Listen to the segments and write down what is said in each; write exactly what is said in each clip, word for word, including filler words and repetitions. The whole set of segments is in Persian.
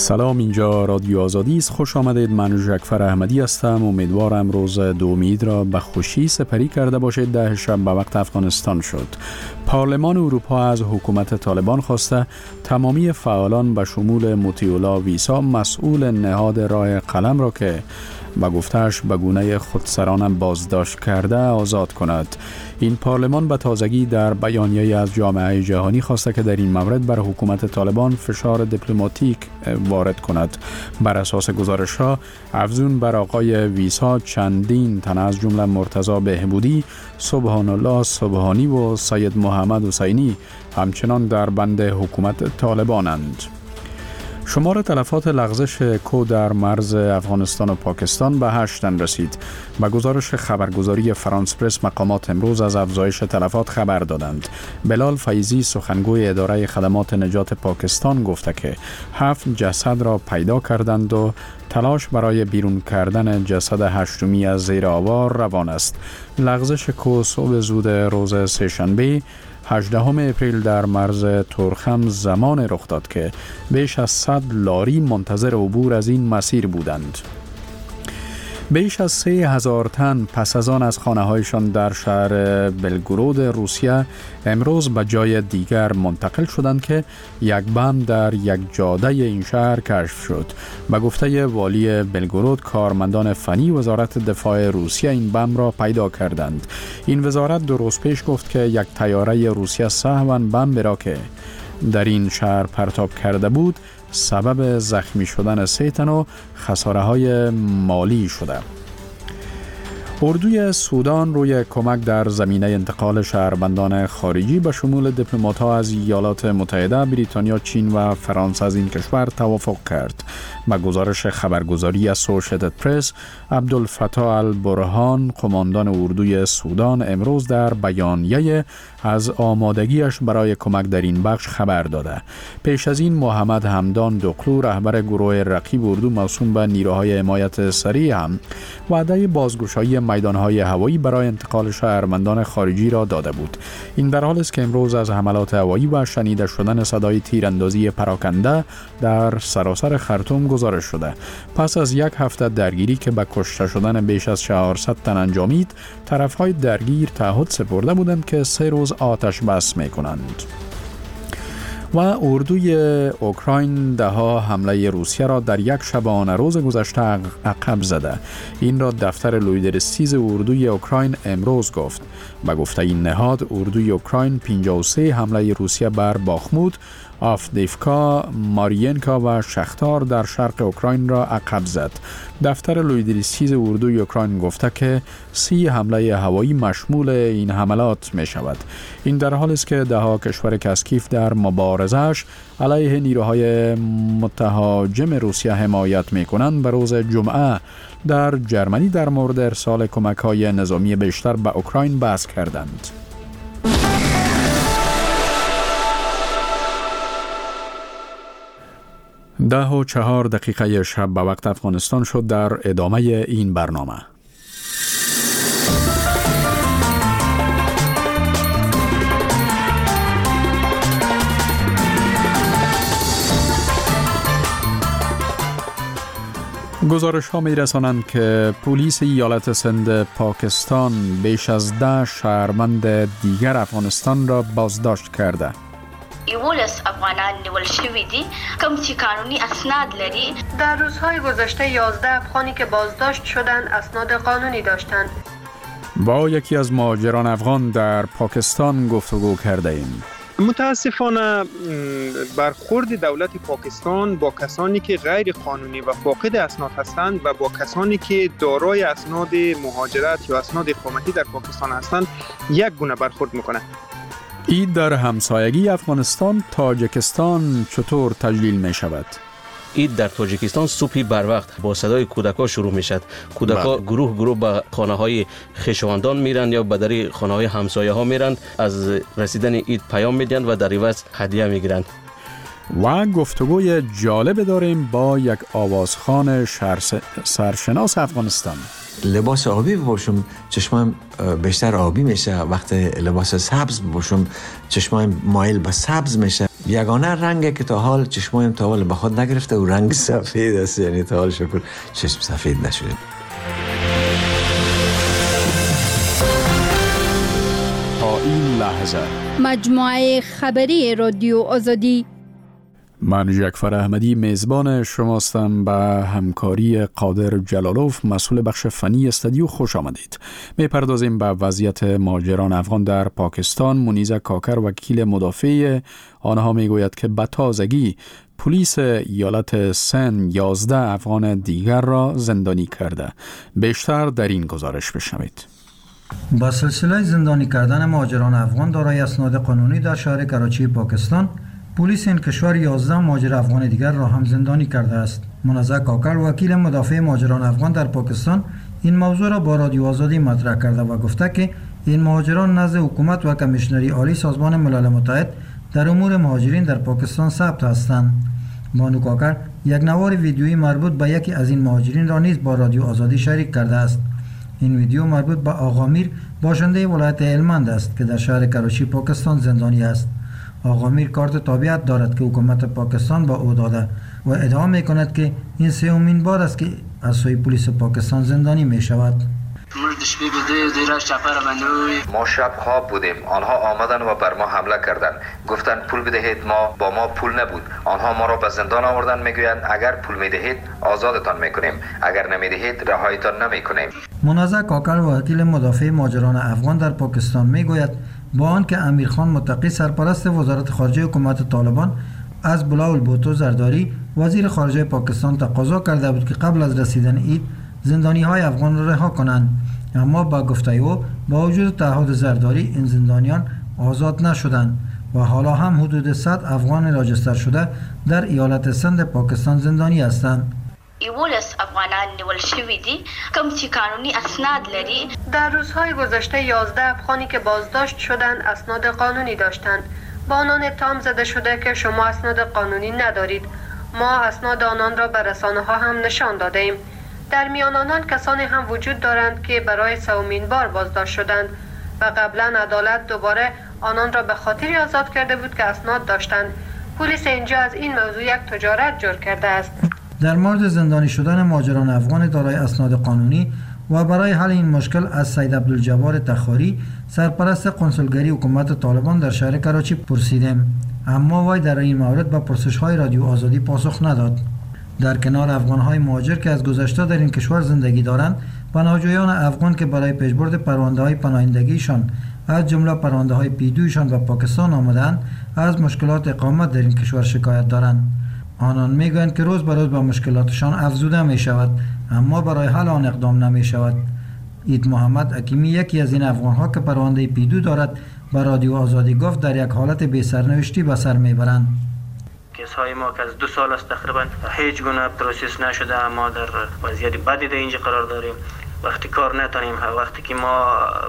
سلام، اینجا رادیو آزادی است. خوش آمدید. من جعفر احمدی هستم. امیدوارم روز دومید را به خوشی سپری کرده باشید. ده شب به وقت افغانستان شد. پارلمان اروپا از حکومت طالبان خواسته تمامی فعالان به شمول مطیع ویسا مسئول نهاد راه قلم را که با گفتهش به گونه خودسران بازداشت کرده آزاد کند. این پارلمان به تازگی در بیانیه از جامعه جهانی خواسته که در این مورد بر حکومت طالبان فشار دیپلماتیک وارد کند. بر اساس گزارش‌ها افزون بر آقای ویسا چندین تن از جمله مرتضی بهبودی، سبحان الله سبحانی و سید محمد حسینی همچنان در بند حکومت طالبانند. شمار تلفات لغزش کو در مرز افغانستان و پاکستان به هشت تن رسید. به گزارش خبرگزاری فرانس پرس مقامات امروز از افزایش تلفات خبر دادند. بلال فیضی سخنگوی اداره خدمات نجات پاکستان گفته که هفت جسد را پیدا کردند و تلاش برای بیرون کردن جسد هشتمی از زیر آوار روان است. لغزش کو صبح زود روز سه‌شنبه هجدهم اپریل در مرز تورخم زمان رخ داد که بیش از صد لاری منتظر عبور از این مسیر بودند. بیش از سه هزار تن پس از آن از خانه‌هایشان در شهر بلگرود روسیه امروز به جای دیگر منتقل شدند که یک بم در یک جاده این شهر کشف شد. به گفته والی بلگرود، کارمندان فنی وزارت دفاع روسیه این بم را پیدا کردند. این وزارت دو روز پیش گفت که یک طیاره روسیه سهواً بم را که در این شهر پرتاب کرده بود سبب زخمی شدن سه تن و خساره های مالی شده. اردوی سودان روی کمک در زمینه انتقال شهروندان خارجی به شمول دیپلمات‌ها از ایالات متحده، بریتانیا، چین و فرانسه از این کشور توافق کرد. با گزارش خبرگزاری اسوشییتد پرس، عبدالفتاح البرهان، قماندان اردوی سودان، امروز در بیانیه از آمادگیش برای کمک در این بخش خبر داده. پیش از این محمد حمدان دقلو، رهبر گروه رقیب اردو موسوم به نیروهای حمایت سریع، هم وعده بازگشایی میدانهای هوایی برای انتقال شهروندان خارجی را داده بود. این در حالی است که امروز از حملات هوایی و شنیده شدن صدای تیراندازی پراکنده در سراسر خرطوم گزارش شده. پس از یک هفته درگیری که به کشته شدن بیش از چهارصد تن انجامید، طرفهای درگیر تعهد سپرده بودند که سه روز آتش بس می‌کنند. و اردوی اوکراین دهها حمله روسیه را در یک شبانه روز گذشته عقب زده. این را دفتر لویدرسیز اردوی اوکراین امروز گفت. به گفته این نهاد، اردوی اوکراین پنجاه و سه حمله روسیه بر باخموت، آفدیفکا، مارینکا و شختار در شرق اوکراین را عقب زد. دفتر لویدرسیز اردوی اوکراین گفته که سی حمله هوایی مشمول این حملات می شود. این در حالی است که دهها کشور کسکیف در مبارزش علیه نیروهای متهاجم روسیه حمایت می کنند به روز جمعه در جرمنی در مورد ارسال کمک‌های نظامی بیشتر به اوکراین بحث کردند. ده و چهار دقیقه شب به وقت افغانستان شد. در ادامه این برنامه گزارش ها می رسانند که پلیس ایالت سند پاکستان بیش از ده شهروند دیگر افغانستان را بازداشت کرده. یولس افغانان نیول شوی دي کوم چې قانوني اسناد لري. در روزهای گذشته یازده افغانی که بازداشت شدند اسناد قانونی داشتند. با یکی از مهاجران افغان در پاکستان گفتگو کرده ایم. متاسفانه برخورد دولت پاکستان با کسانی که غیر قانونی و فاقد اسناد هستند و با کسانی که دارای اسناد مهاجرت یا اسناد اقامتی در پاکستان هستند یک گونه برخورد میکنه. عید در همسایگی افغانستان تاجیکستان چطور تجلیل می شود؟ عید در تاجیکستان صبح بر وقت با صدای کودکان شروع می شد. کودکان گروه گروه به خانه های خویشاوندان میرند یا به در خانه های همسایه ها میرند، از رسیدن عید پیام میدن و در عوض هدیه میگیرند. و گفتگوی جالب داریم با یک آوازخوان سرشناس افغانستان. لباس آبی بپوشم چشمم بیشتر آبی میشه، وقتی لباس سبز بپوشم چشمم مایل به سبز میشه. یگانه رنگی که تا حال چشمایم تا حال به خود نگرفته و رنگ سفید است، یعنی تا حال شکر چشم سفید نشده. تا این لحظه مجموعه خبری رادیو آزادی. من جعفر احمدی میزبان شماستم. به همکاری قادر جلالوف مسئول بخش فنی استودیو خوش آمدید. میپردازیم به وضعیت مهاجران افغان در پاکستان. منیزه کاکر وکیل مدافع آنها میگوید که به تازگی پلیس ایالت سن یازده افغان دیگر را زندانی کرده. بیشتر در این گزارش بشنوید. با سلسله زندانی کردن مهاجران افغان دارای اسناد قانونی در شهر کراچی پاکستان، پلیس این کشور یازده مهاجر افغان دیگر را هم زندانی کرده است. منیزه کاکر وکیل مدافع مهاجران افغان در پاکستان این موضوع را با رادیو آزادی مطرح کرده و گفته که این مهاجران نزد حکومت و کمیشنری عالی سازمان ملل متحد در امور مهاجرین در پاکستان ثبت هستند. بانو کاکر یک نوار ویدیویی مربوط به یکی از این مهاجرین را نیز با رادیو آزادی شریک کرده است. این ویدیو مربوط به آقا میر باشنده ولایت هلمند است که در شهر کراچی پاکستان زندانی است. آقا میر کارت تابعیت دارد که حکومت پاکستان با او داده و ادعا می کند که این سومین بار است که از سوی پلیس پاکستان زندانی می شود. ما شب خواب بودیم، آنها آمدن و بر ما حمله کردند. گفتن پول بدهید، ما با ما پول نبود. آنها ما را به زندان آوردن، میگویند اگر پول میدهید آزادتان میکنیم، اگر نمیدهید رهایتان نمیکنیم. منیزه کاکر وکیل مدافع مهاجران افغان در پاکستان میگوید با آنکه امیرخان متقی سرپرست وزارت خارجه حکومت طالبان از بلاول بوتو زرداری وزیر خارجه پاکستان تقاضا کرده بود که قبل از رسیدن عید زندانی های افغان را رها کنند، اما با گفته او با وجود تعهد زرداری این زندانیان آزاد نشدند و حالا هم حدود صد افغان راجستر شده در ایالت سند پاکستان زندانی هستند. ایولس افغانان نیول شوی دی کم چې قانونی اسناد لري. در روزهای گذشته یازده افغانی که بازداشت شدند اسناد قانونی داشتند. با آنان اتهام زده شده که شما اسناد قانونی ندارید. ما اسناد آنان را به رسانه ها هم نشان داده ایم. در میان آنان کسانی هم وجود دارند که برای سومین بار بازداشت شدند و قبلا عدالت دوباره آنان را به خاطری آزاد کرده بود که اسناد داشتند. پلیس اینجا از این موضوع یک تجارت جور کرده است. در مورد زندانی شدن مهاجران افغان دارای اسناد قانونی و برای حل این مشکل از سید عبدالجبار تخاری سرپرست کنسولگری حکومت طالبان در شهر کراچی پرسیدیم، اما وی در این مورد به پرسش‌های رادیو آزادی پاسخ نداد. در کنار افغان‌های مهاجر که از گذشته در این کشور زندگی دارند، پناهجویان افغان که برای پیشبرد پرونده‌های پناهندگیشان از جمله پرونده‌های پیدویشان به پاکستان آمدند از مشکلات اقامت در این کشور شکایت دارند. آنان میگویند که روز به روز به مشکلاتشان افزوده می شود، اما برای حل آن اقدام نمی شود. اید محمد حکیمی یکی از این افغان‌ها که پرونده پیدو دارد به رادیو آزادی گفت در یک حالت بی سرنوشتی به سر میبرند. کیس‌های ما که از دو سال است تقریبا هیچ گونه پروسس نشده، ما در وضعیت بدی در اینجا قرار داریم. وقتی کار نتونیم، وقتی که ما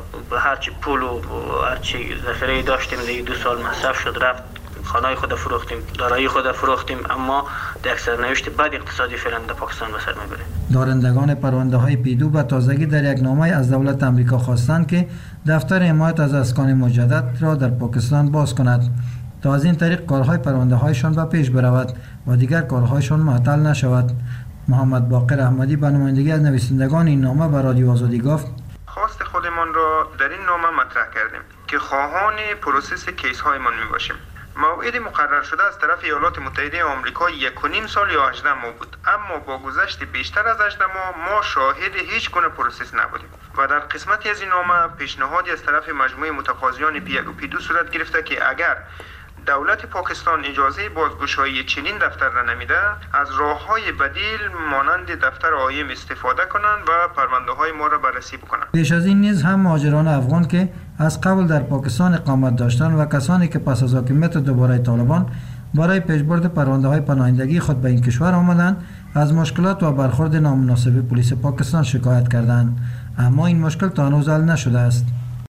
هرچی پول و هرچی ذخیره داشتیم در دو سال مصرف شد رفت، خانه خود فروختیم، دارایی خود فروختیم، اما در سرنوشت بد اقتصادی فعلا در پاکستان به سر میبریم. دارندگان پرونده های پیدو به تازگی در یک نامه از دولت آمریکا خواستند که دفتر حمایت از اسکان مجدد را در پاکستان باز کند تا از این طریق کارهای پرونده هایشان به پیش برود و دیگر کارهایشان معطل نشود. محمد باقر احمدی به نمایندگی از نویسندگان این نامه به رادیو آزادی گفت: خواست خودمان را در این نامه مطرح کردیم که خواهان پروسس کیس هایمان می باشیم. موعد مقرر شده از طرف ایالات متحده آمریکا یک و نیم سال یا هجده ماه بود، اما با گذشت بیشتر از هجده ماه ما شاهد هیچ گونه پروسس نبودیم و در قسمتی از این نامه پیشنهادی از طرف مجموعه متقاضیان پی یک و پی دو صورت گرفته که اگر دولت پاکستان اجازه بازگشایی چنین دفتر را نمیده، از راه‌های بدیل مانند دفتر آیم استفاده کنند و پرونده های ما را بررسی بکنند. پیش از این نیز هم مهاجران افغان که از قبل در پاکستان اقامت داشتند و کسانی که پس از حاکمیت دوباره طالبان برای پیشبرد پرونده های پناهندگی خود به این کشور آمدند، از مشکلات و برخورد نامناسب پلیس پاکستان شکایت کردند، اما این مشکل تا هنوز حل نشده است.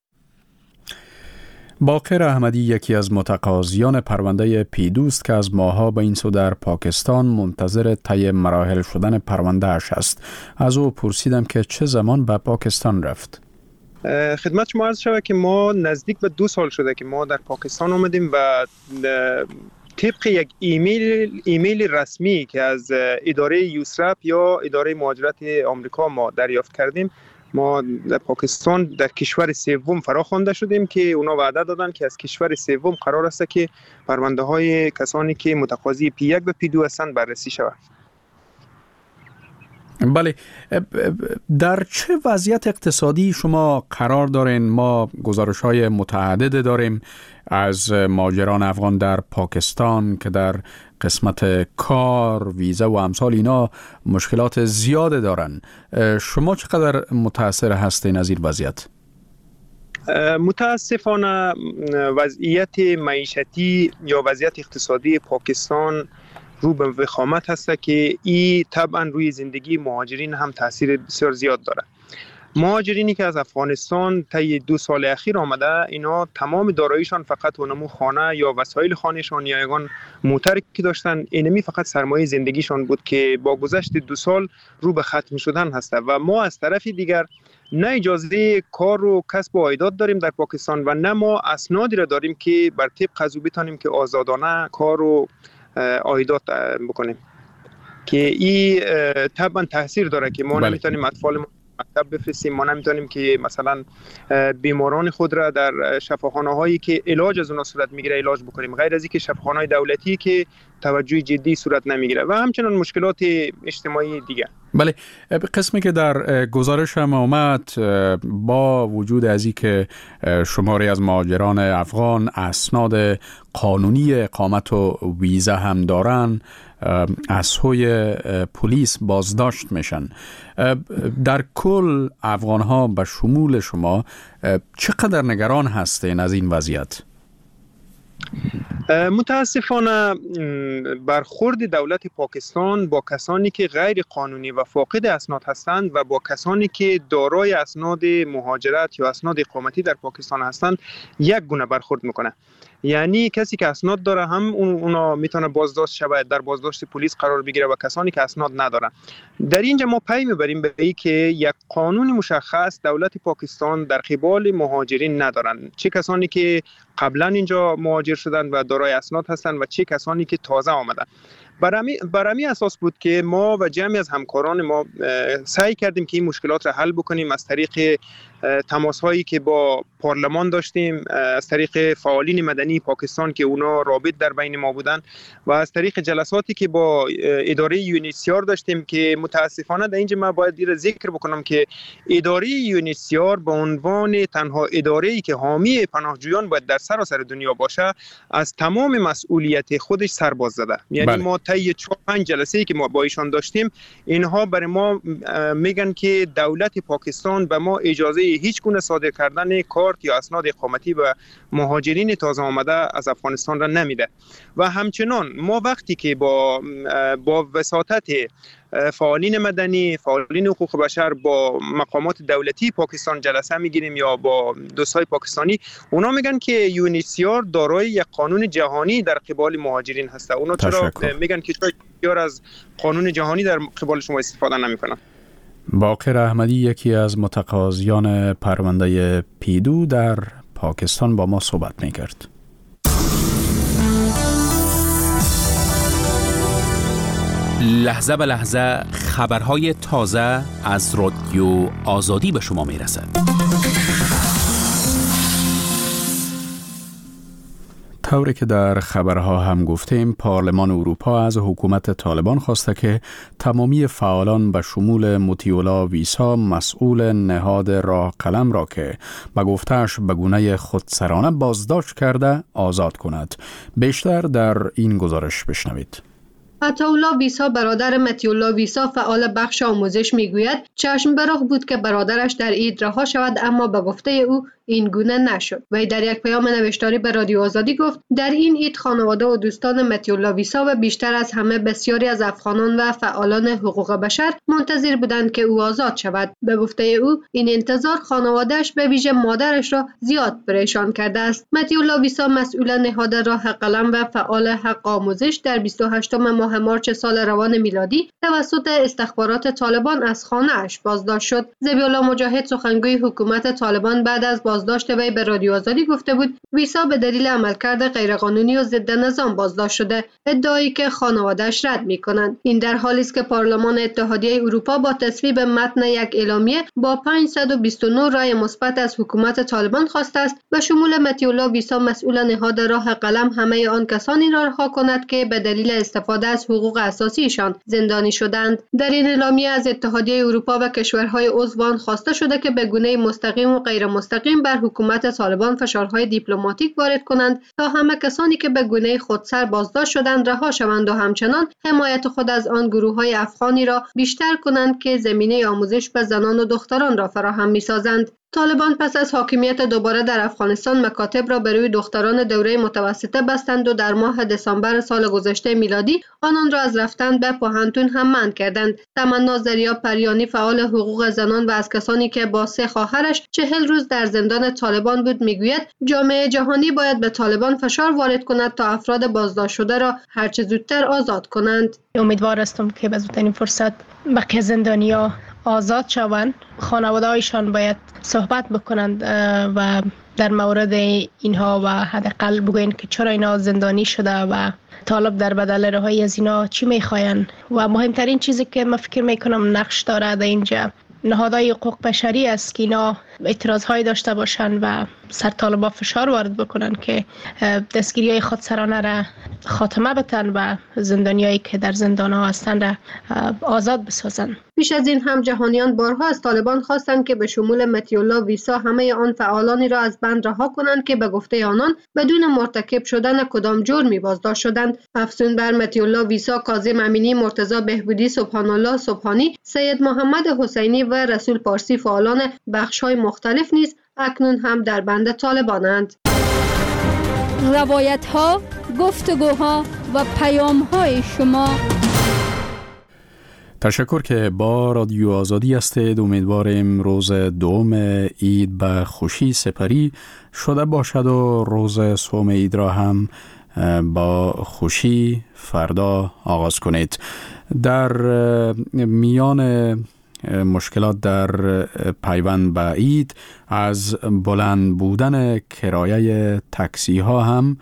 باقر احمدی یکی از متقاضیان پرونده پیدوست که از ماه‌ها به این سو در پاکستان منتظر طی مراحل شدن پرونده اش است. از او پرسیدم که چه زمان به پاکستان رفت. خدمت شما عرض شود که ما نزدیک به دو سال شده که ما در پاکستان آمدیم و طبق یک ایمیل ایمیل رسمی که از اداره یوسرپ یا اداره مهاجرت آمریکا ما دریافت کردیم، ما در پاکستان در کشور سوم فرا خوانده شدیم که اونا وعده دادن که از کشور سوم قرار است که پرونده های کسانی که متقاضی پی یک و پی دو هستند بررسی شود. بله، در چه وضعیت اقتصادی شما قرار دارین؟ ما گزارش‌های متعدد داریم از مهاجران افغان در پاکستان که در قسمت کار، ویزا و امثال اینا مشکلات زیاده دارن. شما چقدر متاثر هستین از این وضعیت؟ متاسفانه وضعیت معیشتی یا وضعیت اقتصادی پاکستان رو به وخامت هست که این طبعا روی زندگی مهاجرین هم تاثیر بسیار زیاد داره. مهاجرینی که از افغانستان طی دو سال اخیر آمده، اینا تمام داراییشان فقط اونمو خانه یا وسایل خانهشان یا یگان موتری که داشتن، اینمی فقط سرمایه زندگیشان بود که با گذشت دو سال رو به ختم شدن هسته. و ما از طرف دیگر نه اجازه کار و کسب و عایدات داریم در پاکستان و نه ما اسنادی را داریم که بر طبق از او بتانیم که آزادانه کار و عایدات بکنیم، که این طبعا تاثیر داره که ما بله. نمیتونیم اطفال ما مکتب بفرستیم، ما نمیتونیم که مثلا بیماران خود را در شفاخانه هایی که علاج از اونها صورت میگیره علاج بکنیم، غیر از اینکه شفاخانه های دولتی که توجه جدی صورت نمیگیره و همچنان مشکلات اجتماعی دیگه. بله، قسمی که در گزارش هم آمد، با وجود از این که شماری از مهاجران افغان اسناد قانونی اقامت و ویزا هم دارن، از سوی پلیس بازداشت میشن. در کل افغان ها به شمول شما چقدر نگران هستین از این وضعیت؟ متاسفانه برخورد دولت پاکستان با کسانی که غیر قانونی و فاقد اسناد هستند و با کسانی که دارای اسناد مهاجرت یا اسناد اقامتی در پاکستان هستند یک گونه برخورد میکنه. یعنی کسی که اسناد داره هم اونا میتونه بازداشت شود، در بازداشت پلیس قرار بگیره و کسانی که اسناد ندارن. در اینجا ما پی میبریم به این که یک قانون مشخص دولت پاکستان در قبال مهاجرین ندارن، چه کسانی که قبلا اینجا مهاجر شدن و دارای اسناد هستند و چه کسانی که تازه آمدن. برمی اساس بود که ما و جمعی از همکاران ما سعی کردیم که این مشکلات را حل بکنیم از طریق تماس هایی که با پارلمان داشتیم، از طریق فعالین مدنی پاکستان که اونا رابط در بین ما بودن و از طریق جلساتی که با اداره یونیسیار داشتیم که متاسفانه در اینجا من باید دیر ذکر بکنم که اداره یونیسیار به عنوان تنها اداره‌ای که حامی پناهجویان باید در سراسر دنیا باشه، از تمام مسئولیت خودش سرباز زده. یعنی بله. ما طی چهار پنج جلسه‌ای که ما با ایشان داشتیم، اینها برای ما میگن که دولت پاکستان به ما اجازه هیچ گونه صادر کردن کارت یا اسناد اقامتی به مهاجرین تازه آمده از افغانستان را نمیده. و همچنان ما وقتی که با با وساطت فعالین مدنی، فعالین حقوق بشر، با مقامات دولتی پاکستان جلسه میگیریم یا با دوستای پاکستانی، اونا میگن که یونیسیار دارای یک قانون جهانی در قبال مهاجرین هسته. اونا چرا میگن که چرا از قانون جهانی در قبال شما استفاده نمیکنن؟ باقر احمدی، یکی از متقاضیان پرونده پی دو در پاکستان، با ما صحبت میکرد. لحظه به لحظه خبرهای تازه از رادیو آزادی به شما میرسد. طوری که در خبرها هم گفتیم، پارلمان اروپا از حکومت طالبان خواسته که تمامی فعالان به شمول مطیع ویسا مسئول نهاد راه قلم را که به گفته‌اش به گونه خودسرانه بازداشت کرده آزاد کند. بیشتر در این گزارش بشنوید. عطاالله ویسا، برادر مطیع ویسا، فعال بخش آموزش، میگوید چشم به راه بود که برادرش در عید رها شود، اما به گفته او این گونه نشد. وی در یک پیام نوشتاری به رادیو آزادی گفت در این عید خانواده و دوستان مطیع ویسا و بیشتر از همه بسیاری از افغانان و فعالان حقوق بشر منتظر بودند که او آزاد شود. به گفته او این انتظار خانواده‌اش به ویژه مادرش را زیاد پریشان کرده است. مطیع ویسا مسئول نهاد راه قلم و فعال حق آموزش در بیست و هشتم ماه مارچ سال روان میلادی توسط استخبارات طالبان از خانه‌اش بازداشت شد. ذبیح الله مجاهد، سخنگوی حکومت طالبان، بعد از بازداشت وی به رادیو آزادی گفته بود ویسا به دلیل عملکرد غیرقانونی و ضد نظام بازداشت شده، ادعایی که خانواده‌اش رد می‌کنند. این در حالی است که پارلمان اتحادیه اروپا با تصویب متن یک اعلامیه با پانصد و بیست و نه رای مثبت از حکومت طالبان خواسته است و شمول مطیع ویسا مسئول نهاد راه قلم همه آن کسانی را رها کند که به دلیل استفاده از حقوق اساسیشان زندانی شدند. در این اعلامیه از اتحادیه اروپا و کشورهای عضو آن خواسته شده که به گونه مستقیم و غیر مستقیم بر حکومت طالبان فشارهای دیپلماتیک وارد کنند تا همه کسانی که به گونه خودسر بازداشت شدند رها شوند و همچنان حمایت خود از آن گروه‌های افغانی را بیشتر کنند که زمینه آموزش به زنان و دختران را فراهم می‌سازند. طالبان پس از حاکمیت دوباره در افغانستان مکاتب را به روی دختران دوره متوسطه بستند و در ماه دسامبر سال گذشته میلادی آنان را از رفتن به پوهنتون هم منع کردند. تمنا زریا پریانی فعال حقوق زنان و از کسانی که با سه خواهرش چهل روز در زندان طالبان بود میگوید جامعه جهانی باید به طالبان فشار وارد کند تا افراد بازداشت شده را هرچه زودتر آزاد کنند. امیدوار هستم که به زودترین فرصت بقیه زندانی‌ها آزاد شوند. خانواده‌هایشان باید صحبت بکنند و در مورد اینها و حداقل بگویند که چرا اینا زندانی شده و طالب در بدل رهایی از اینا چی میخواین. و مهمترین چیزی که من فکر میکنم نقش داره در اینجا نهادهای حقوق بشری است که اینا اعتراضهای داشته باشند و سر طالبا فشار وارد بکنن که دستگیری های خودسرانه را خاتمه بدن و زندانیایی که در زندان ها هستند را آزاد بسازند. پیش از این هم جهانیان بارها از طالبان خواستند که به شمول مطیع ویسا همه آن فعالانی را از بند رها کنند که به گفته آنان بدون مرتکب شدن کدام جرمی بازداشت شدند. افزون بر مطیع ویسا، کاظم امینی، مرتضی بهبودی، سبحان الله سبحانی، سید محمد حسینی و رسول پارسی فعالان بخش‌های مختلف نیز اکنون هم در بند طالبانند. روایت‌ها، گفتگوها و پیام‌های شما. تشکر که با رادیو آزادی هستید. امیدواریم روز دوم عید به خوشی سپری شده باشد و روز سوم عید را هم با خوشی فردا آغاز کنید. در میان مشکلات در پیوند به عید از بلند بودن کرایه تاکسی ها هم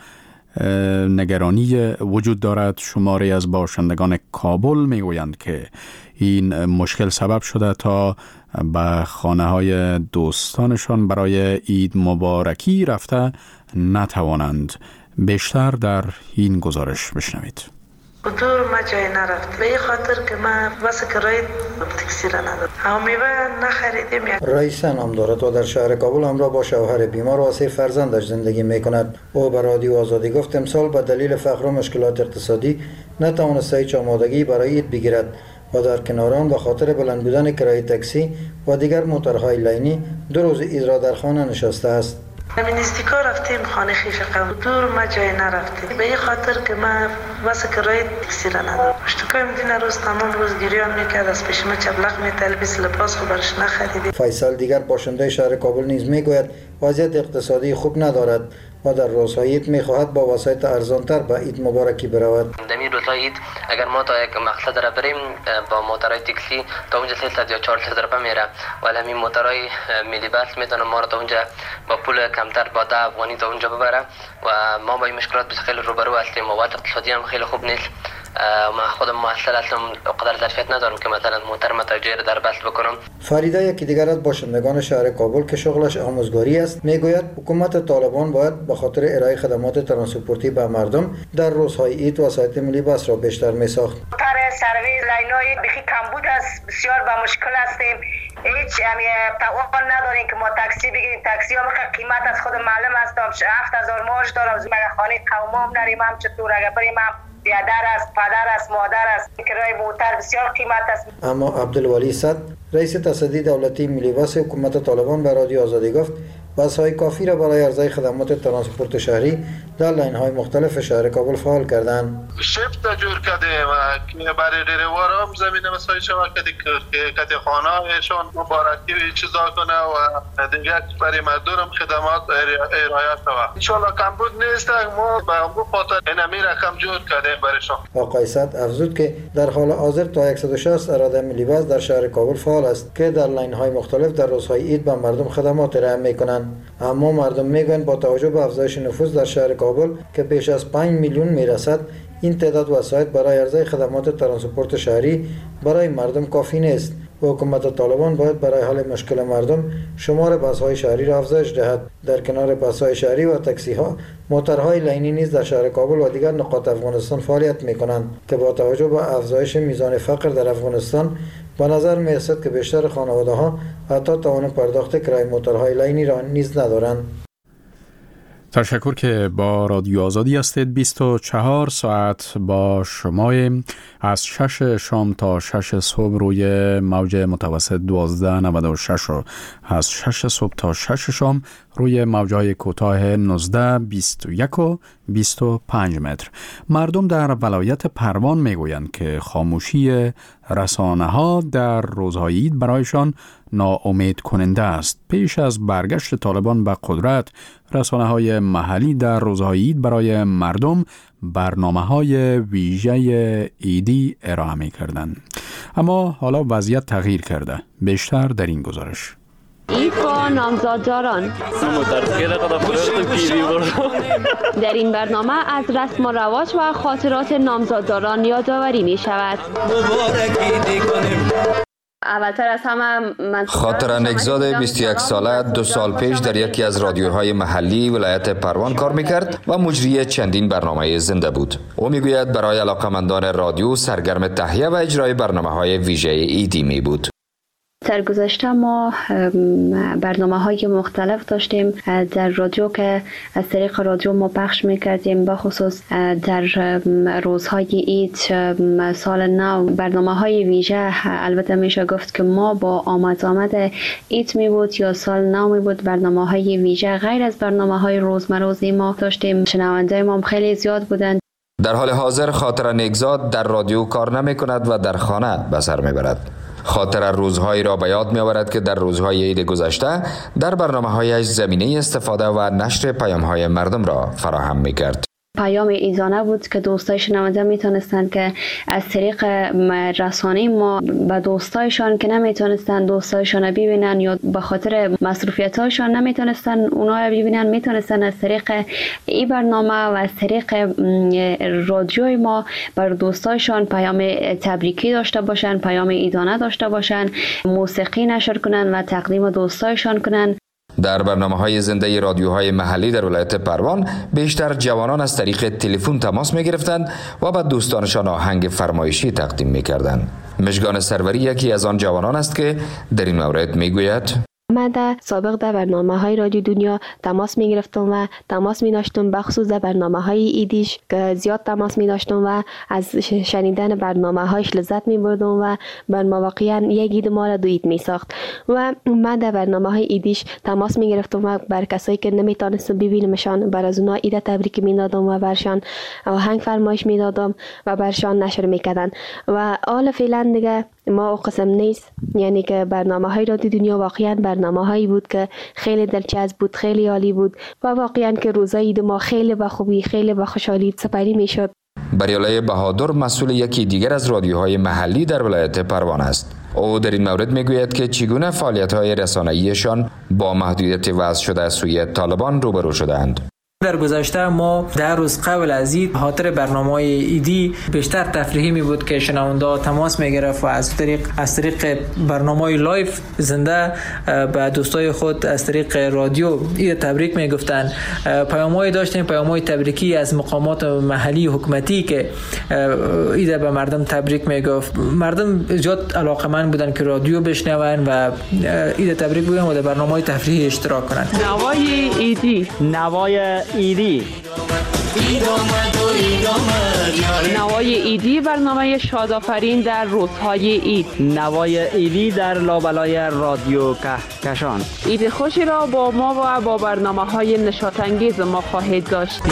نگرانی وجود دارد. شماره از باشندگان کابل میگویند که این مشکل سبب شده تا به خانه های دوستانشان برای عید مبارکی رفته نتوانند. بیشتر در این گزارش بشنوید. دور ما جای نرفت به این خاطر که من واسه کرایه تاکسی را ندارم. هم میوه نخریدیم. رئیسه نام دارد و در شهر کابل همراه با شوهر بیمار و سه فرزندش زندگی میکند. او به رادیو آزادی گفت امسال به دلیل فقر و مشکلات اقتصادی نتوانسته هیچ آمادگی برای عید بگیرد و در کنار آن به خاطر بلند بودن کرایه تاکسی و دیگر موتورهای لینی دو روز عید را در خانه نشسته است. همین نزدیکا رفتیم خانه خیش قبل دور ما جای نرفتیم به این خاطر که من واسه کرایه تاکسی را ندارم. اشتکایم دین روز تمام روز گریان میکرد از پیش ما چبلق میتلبیس لباس خو برش نخریدیم. فیصل دیگر باشنده شهر کابل نیز میگوید وضعیت اقتصادی خوب ندارد و در روزهای عید میخواهد با وسایط ارزانتر به عید مبارکی برود. در این روزهای عید اگر ما تا یک مقصد را بریم با موتورهای تاکسی تا اونجا سیصد یا چهارصد روپیه میره ولی همین موتورهای ملی بس میتونه ما را تا اونجا با پول کمتر با ده افغانی تا اونجا ببره و ما با این مشکلات بس خیلی روبرو هستیم و وضع اقتصادی هم خیلی خوب نیست. ما خودم مؤثر اصلا قدر ظرفیت ندارم که مثلا موتر متوجه در بس بکنم. فریده یکی دیگر از باشندگان شهر کابل که شغلش آموزگاری است میگوید حکومت طالبان باید به خاطر ارائه خدمات ترانسپورتی به مردم در روزهای عید وسایط ملی بس را بیشتر میساخت. موتر سرویس لینای بخی کمبود است، بسیار با مشکل هستیم. هیچ یعنی توان نداریم که ما تاکسی بگیریم. تاکسی هم قیمت از خود معلوم است. هفت هزار مارج دارم. مگه خانه قومم نریم هم چطور اگر بریم هم بیادر است، پدر است، مادر است. کرایه موتر بسیار قیمت است. اما عبدالولی صد رئیس تصدی دولتی ملی بس حکومت طالبان به رادیو آزادی گفت بس‌های کافی را برای عرضه خدمات ترانسپورت شهری در لاین‌های مختلف شهر کابل فعال کردند. شفت جور کردیم که برای ریروار هم زمین مسای شما کردیم که کتی خانه‌شان مبارکی چیزا کنه و دیگه برای مردم خدمات ارائه شود. انشالله کمبود نیست. ما به اون خاطر اینمی رقم جور کردیم برایشان. آقای صد افزود که در حال حاضر تا صد و شصت اراده ملی بس در شهر کابل فعال است که در لاین‌های مختلف در روزهای عید به مردم خدمات ارائه می‌کنند. میکنند. اما مردم میگویند با توجه به افزایش نفوس در شهر کابل که بیش از پنج میلیون میرسد، این تعداد وسایط برای عرضه خدمات ترانسپورت شهری برای مردم کافی نیست و حکومت طالبان باید برای حل مشکل مردم شمار بس‌های شهری را افزایش دهد. در کنار بس‌های شهری و تاکسی‌ها، موتورهای لینی نیز در شهر کابل و دیگر نقاط افغانستان فعالیت می‌کنند که با توجه به افزایش میزان فقر در افغانستان به نظر می‌رسد که بیشتر خانواده‌ها حتی توان پرداخت کرایه موتورهای لینی را نیز ندارند. تشکر که با رادیو آزادی هستید. بیست و چهار ساعت با شما از شش شام تا شش صبح روی موج متوسط دوازده نود و شش و از شش صبح تا شش شام روی موجهای کوتاه نوزده، بیست و یک و بیست و پنج متر. مردم در ولایت پروان میگویند که خاموشی رسانه ها در روزهای عید برایشان ناامید کننده است. پیش از برگشت طالبان به قدرت، رسانه های محلی در روزهای عید برای مردم برنامه های ویژه عیدی ارائه می کردند. اما حالا وضعیت تغییر کرده. بیشتر در این گزارش. عید با نامزادداران. در این برنامه از رسم و رواج و خاطرات نامزادداران یادآوری می شود. اولتر از همه من خاطر نگزاد بیست و یک ساله دو سال پیش در یکی از رادیوهای محلی ولایت پروان کار میکرد و مجری چندین برنامه زنده بود. او میگوید برای علاقمندان رادیو سرگرم تهیه و اجرای برنامه‌های ویژه عیدی می بود. در گذشته ما برنامه های مختلف داشتیم در رادیو که از طریق رادیو ما پخش میکردیم، بخصوص در روزهای عید، سال نو. برنامه های ویژه البته میشه گفت که ما با آمد آمد عید می بود یا سال نو می بود، برنامه های ویژه غیر از برنامه های روزمروزی ما داشتیم. شنونده ما خیلی زیاد بودند. در حال حاضر خاطر نگزاد در رادیو کار نمی کند و در خانه به سر می برد. خاطر روزهایی را به یاد می آورد که در روزهای عید گذشته در برنامه‌هایش زمینه استفاده و نشر پیام‌های مردم را فراهم می کرد. پیام ایزانه بود که دوستای شنونده میتونستند که از طریق رسانه ما به دوستایشان که نمیتونستند دوستایشان ببینن یا به خاطر مصروفیت‌هاشان نمیتونستن اونها را ببینن، میتونستن از طریق این برنامه و از طریق رادیوی ما بر دوستایشان پیام تبریکی داشته باشن، پیام ایزانه داشته باشن، موسیقی نشر کنن و تقدیم دوستایشان کنن. در برنامه‌های زنده رادیوهای محلی در ولایت پروان بیشتر جوانان از طریق تلفن تماس می‌گرفتند و به دوستانشان آهنگ فرمایشی تقدیم می‌کردند. مژگان سروری یکی از آن جوانان است که در این مورد می‌گوید: من در سابق در برنامه های رادیو دنیا تماس می گرفتم و تماس می داشتم، بخصوص در برنامه های ایدیش که زیاد تماس می داشتم و از شنیدن برنامه هایش لذت می بردم و برنامه واقعا یک عید ما را دو عید می ساخت. و من در برنامه های ایدیش تماس می گرفتم و بر کسایی که نمی تانستم ببینمشان بر از اونها عید تبریک می دادم و برشان آهنگ فرمایش می دادم و برشان نشر می کردن. و حال فعلا دیگه ما قسم نیست، یعنی که برنامه های رادیو دنیا واقعا برنامه هایی بود که خیلی دلچسب بود، خیلی عالی بود و واقعا که روزای عید ما خیلی با خوبی، خیلی با خوشحالی سپری می شد. بریالای بهادر مسئول یکی دیگر از رادیوهای محلی در ولایت پروان است. او در این مورد میگوید که چگونه فعالیت‌های رسانه‌ایشان با محدودیت وضع شده از سوی طالبان روبرو شدند. در گذشته ما در روز قبل از عید خاطر برنامه‌های عیدی بیشتر تفریحی می بود که شنونده تماس می گرفت و از طریق از طریق برنامه‌های لایو زنده به دوستای خود از طریق رادیو عید تبریک می گفتن. پیام‌های داشتیم، پیام‌های تبریکی از مقامات محلی حکومتی که عید به مردم تبریک می گفت. مردم زیاد علاقه‌مند بودن که رادیو بشنون و عید تبریک بگن و در برنامه‌های تفریحی اشتراک کنند. نوای عیدی، نوای ایدی نوای ایدی برنامه شادآفرین در روزهای عید. نوای ایدی در لابلای رادیو کهکشان. عید خوشی را با ما و با برنامه های نشاط انگیز ما خواهید داشت.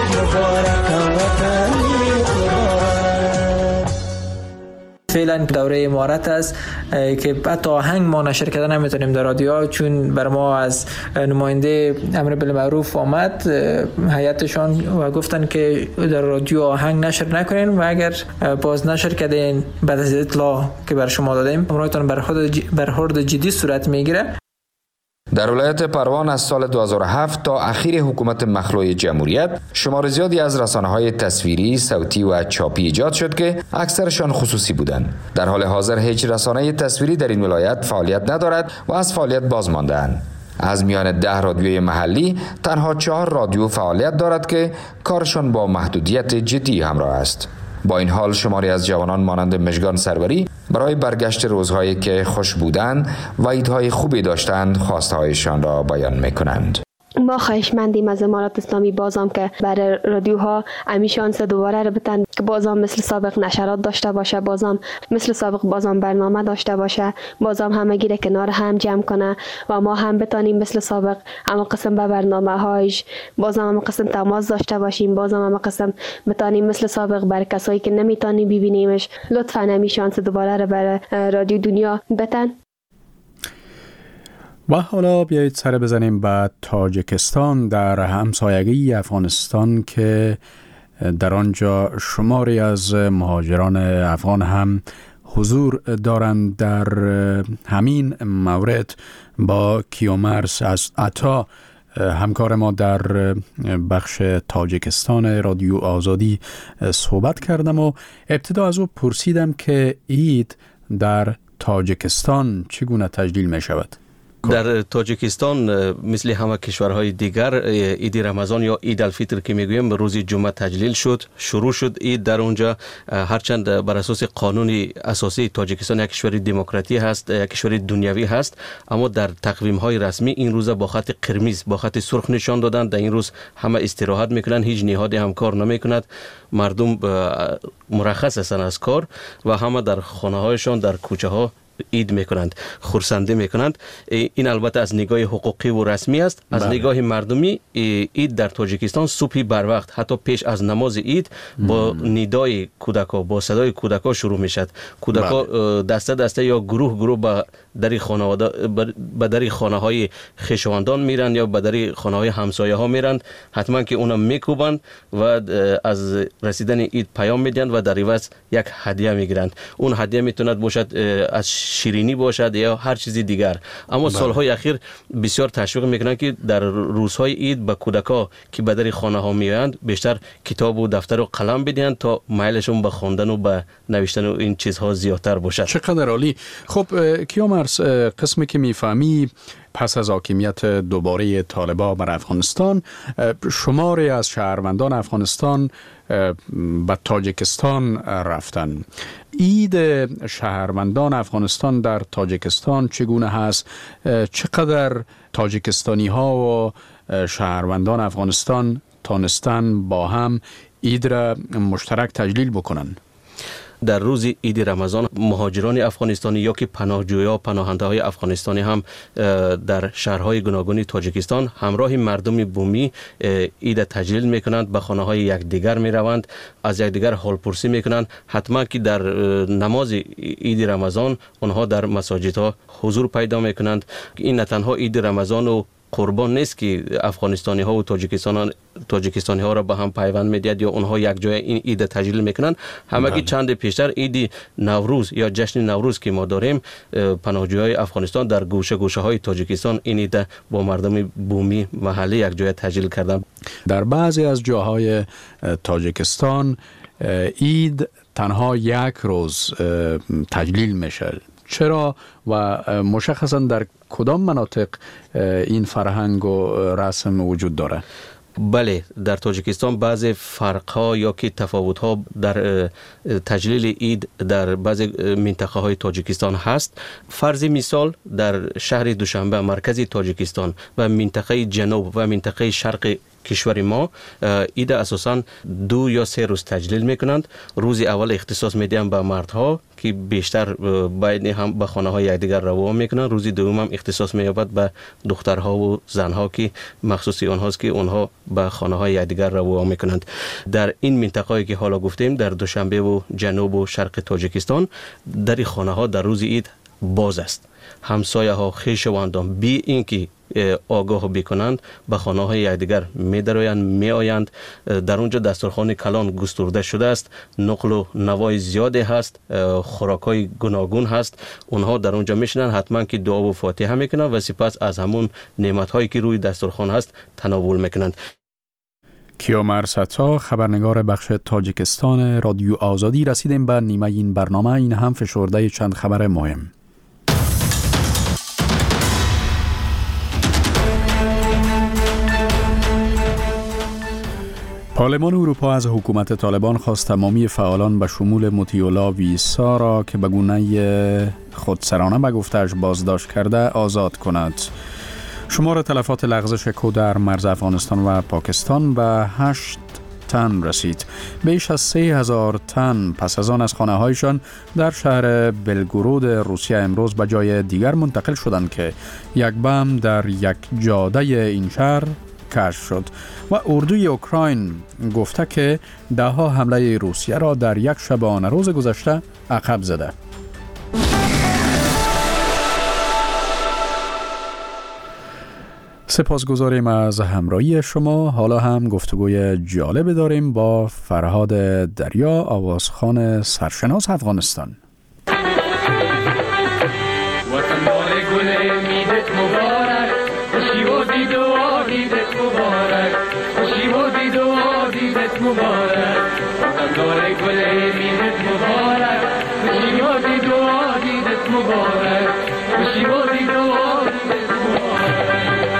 فعلا دوره امارت است که حتی آهنگ ما نشر کردن نمیتونیم در رادیو، چون بر ما از نماینده امر بالمعروف آمد هیئتشان و گفتن که در رادیو آهنگ نشر نکنین و اگر باز نشر کردین بعد از اطلاع که بر شما دادیم امرایتان برخورد جدی صورت میگیره. در ولایت پروان از سال دو هزار و هفت تا اخیر حکومت مخلوع جمهوریت شمار زیادی از رسانه‌های تصویری، صوتی و چاپی ایجاد شد که اکثرشان خصوصی بودند. در حال حاضر هیچ رسانه تصویری در این ولایت فعالیت ندارد و از فعالیت باز مانده‌اند. از میان ده رادیوی محلی تنها چهار رادیو فعالیت دارد که کارشان با محدودیت جدی همراه است. با این حال شماری از جوانان مانند مژگان سروری برای برگشت روزهایی که خوش بودند و عیدهای خوبی داشتند خواستهایشان را بیان می‌کنند. ما خواهشمندیم از امارات اسلامی بازم که برای رادیوها امیشانس دوباره رو بتن که بازم مثل سابق نشرات داشته باشه، بازم مثل سابق بازم برنامه داشته باشه، بازم همه گیره کنار هم جمع کنه و ما هم بتانیم مثل سابق اما قسم به برنامه هایش بازم هم قسم تماس داشته باشیم، بازم هم قسم بتانیم مثل سابق برای کسایی که نمیتونیم ببینیمش لطفاً امیشانس دوباره رو برای رادیو دنیا بتن. و حالا بیایید سر بزنیم به تاجیکستان در همسایگی افغانستان که در آنجا شماری از مهاجران افغان هم حضور دارند. در همین مورد با کیومرث از عطا همکار ما در بخش تاجیکستان رادیو آزادی صحبت کردم و ابتدا از او پرسیدم که عید در تاجیکستان چگونه تجلیل می شود؟ در تاجیکستان مثل همه کشورهای دیگر عید رمضان یا عید الفطر که میگویم روز جمعه تجلیل شد، شروع شد عید در اونجا. هرچند بر اساس قانون اساسی تاجیکستان یک کشور دموکراتی هست، یک کشور دنیوی هست، اما در تقویم های رسمی این روز با خط قرمز با خط سرخ نشان دادن. در این روز همه استراحت میکنن، هیچ نهادی هم کار نمیکند، مردم مرخص هستند از کار و همه در خانه هایشان در کوچه ها عید میکنند، خورسندی میکنند. این البته از نگاه حقوقی و رسمی است. از بله. نگاه مردمی عید در تاجیکستان صبح بر وقت حتی پیش از نماز عید با ندای کودکا با صدای کودکا شروع میشد. کودکا بله. دسته دسته یا گروه گروه به در خانواده به در خانه های خویشاوندان میرن یا به در خانه های همسایه ها میرن، حتما که اونا میکوبند و از رسیدن عید پیام میدن و در عوض یک هدیه میگیرند. اون هدیه میتوند باشد از شیرینی باشد یا هر چیزی دیگر. اما بله. سالهای اخیر بسیار تشویق میکنند که در روزهای عید به کودکا که به در خانه ها میآیند بیشتر کتاب و دفتر و قلم بدهند تا میلشون به خواندن و به نوشتن و این چیزها زیادتر باشد. چقدر عالی. خب کیومرث، قسمی که میفهمی پس از حاکمیت دوباره طالبان بر افغانستان شماری از شهروندان افغانستان به تاجیکستان رفتن. عید شهروندان افغانستان در تاجیکستان چگونه هست؟ چقدر تاجیکستانی ها و شهروندان افغانستان تانستن با هم عید را مشترک تجلیل بکنن؟ در روز عید رمضان مهاجران افغانستانی یا که پناهجویا پناهنده های افغانستانی هم در شهرهای گوناگون تاجیکستان همراه مردم بومی عید تجلیل میکنند، به خانه های یکدیگر میروند، از یکدیگر حال پرسی میکنند. حتما که در نماز عید رمضان آنها در مساجدها حضور پیدا میکنند. این نه تنها عید رمضان و قربان نیست که افغانستانی ها و تاجیکستان تاجیکستانی ها را به هم پیوند میدهد یا اونها یک جای این عید تجلیل میکنند. همه که چند پیشتر عید نوروز یا جشن نوروز که ما داریم، پناهجویان افغانستان در گوشه گوشه های تاجیکستان این عید با مردم بومی محلی یک جای تجلیل کردند. در بعضی از جاهای تاجیکستان عید تنها یک روز تجلیل میشه. چرا و مشخصا در کدام مناطق این فرهنگ و رسم وجود داره؟ بله، در تاجیکستان بعضی فرق‌ها یا که تفاوت‌ها در تجلیل عید در بعضی منطقه های تاجیکستان هست. فرض مثال در شهر دوشنبه مرکزی تاجیکستان و منطقه جنوب و منطقه شرق کشور ما عید اساساً دو یا سه روز تجلیل میکنند. روز اول اختصاص میدن به مردها که بیشتر باید هم به خانه های یکدیگر روان میکنند. روز دوم هم اختصاص مییابد به دخترها و زنها که مخصوصی آنهاست که اونها به خانه های یکدیگر روان میکنند. در این منطقه‌ای که حالا گفتیم در دوشنبه و جنوب و شرق تاجیکستان در خانه ها در روز عید باز است. همسایه ها خویشاوندان بی اینکه آگاه بکنند به خانه های یکدیگر می درآیند، می آیند. در اونجا دسترخوان کلان گسترده شده است، نقل و نوای زیادی هست، خوراکای گوناگون هست. اونها در اونجا میشنن، حتما که دعا و فاتحه میکنند و سپس از همون نعمت هایی که روی دسترخوان هست تناول میکنند. کیامر ستا، خبرنگار بخش تاجیکستان رادیو آزادی. رسیدیم به نیمه این برنامه. این هم فشرده چند خبر مهم. پارلمان اروپا از حکومت طالبان خواست تمامی فعالان به شمول مطیع‌الله ویسا را که به گونه خودسرانه به گفته‌اش بازداشت کرده آزاد کند. شمار تلفات لغزش کد در مرز افغانستان و پاکستان به هشت تن رسید. بیش از سه هزار تن پس از آن از خانه هایشان در شهر بلگورود روسیه امروز به جای دیگر منتقل شدند که یک بم در یک جاده این شهر کشف شد و اردوی اوکراین گفته که ده ها حمله روسیه را در یک شبانه روز گذشته عقب زده. سپاسگزاریم از همراهی شما. حالا هم گفتگوی جالب داریم با فرهاد دریا، آوازخوان سرشناس افغانستان. وطن‌دار گل میدت مبارک، خوشی و دید و آدیدت مبارک، خوشی و دید و آدیدت مبارک. وطن‌دار گل میدت مبارک، خوشی و دید و آدیدت مبارک، خوشی و دید و آدیدت مبارک.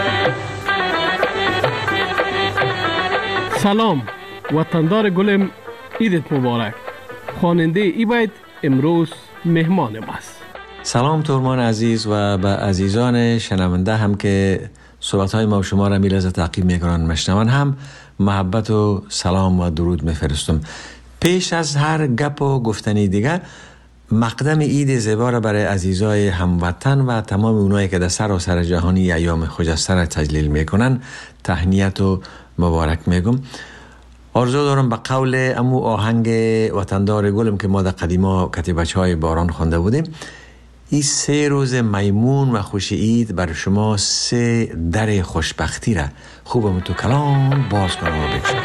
سلام، وطندار گلم، عیدت مبارک. خواننده ای بیت امروز مهمان ماست. سلام تورمان عزیز و به عزیزان شنونده هم که صحبت‌های ما و شما را میلحظه تعقیب میکنن مشنون هم محبت و سلام و درود میفرستم. پیش از هر گپ و گفتنی دیگر مقدم عید زیبا را برای عزیزای هموطن و تمام اونایی که در سراسر جهانی ایام خجسته را تجلیل میکنن تهنیت و مبارک میگم. آرزو دارم به قول امو آهنگ وطندار گلم که ما در قدیما کتیبچه های باران خوانده بودیم، این سه روز میمون و خوش عید بر شما سه در خوشبختی را خوبم تو کلام باز کنم و بکشم.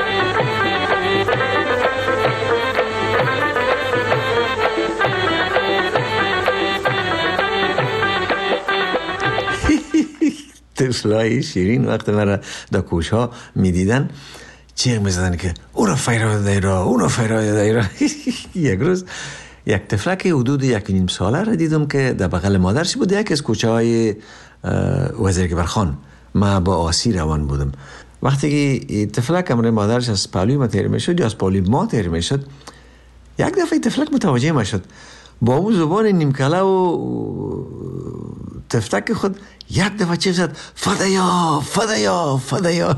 طفلای شیرین وقت مرا در کوچه می دیدن چیغ می زدن که او را فیرای دایرا، او را فیرای دایرا. یک روز یک طفلک حدود یک نیم ساله را دیدم که در بغل مادرش بود، یک از کوچه های وزیرکبرخان. ما با آسی روان بودم. وقتی که طفلک امر مادرش از پالوی ما تیر می شد یا از پالوی ما تیر می شد، یک دفعه طفلک متوجه ما شد، با اون زبان نیمکله و تفتک خود یک دفعه چیز زد، فدایا فدایا فدایا.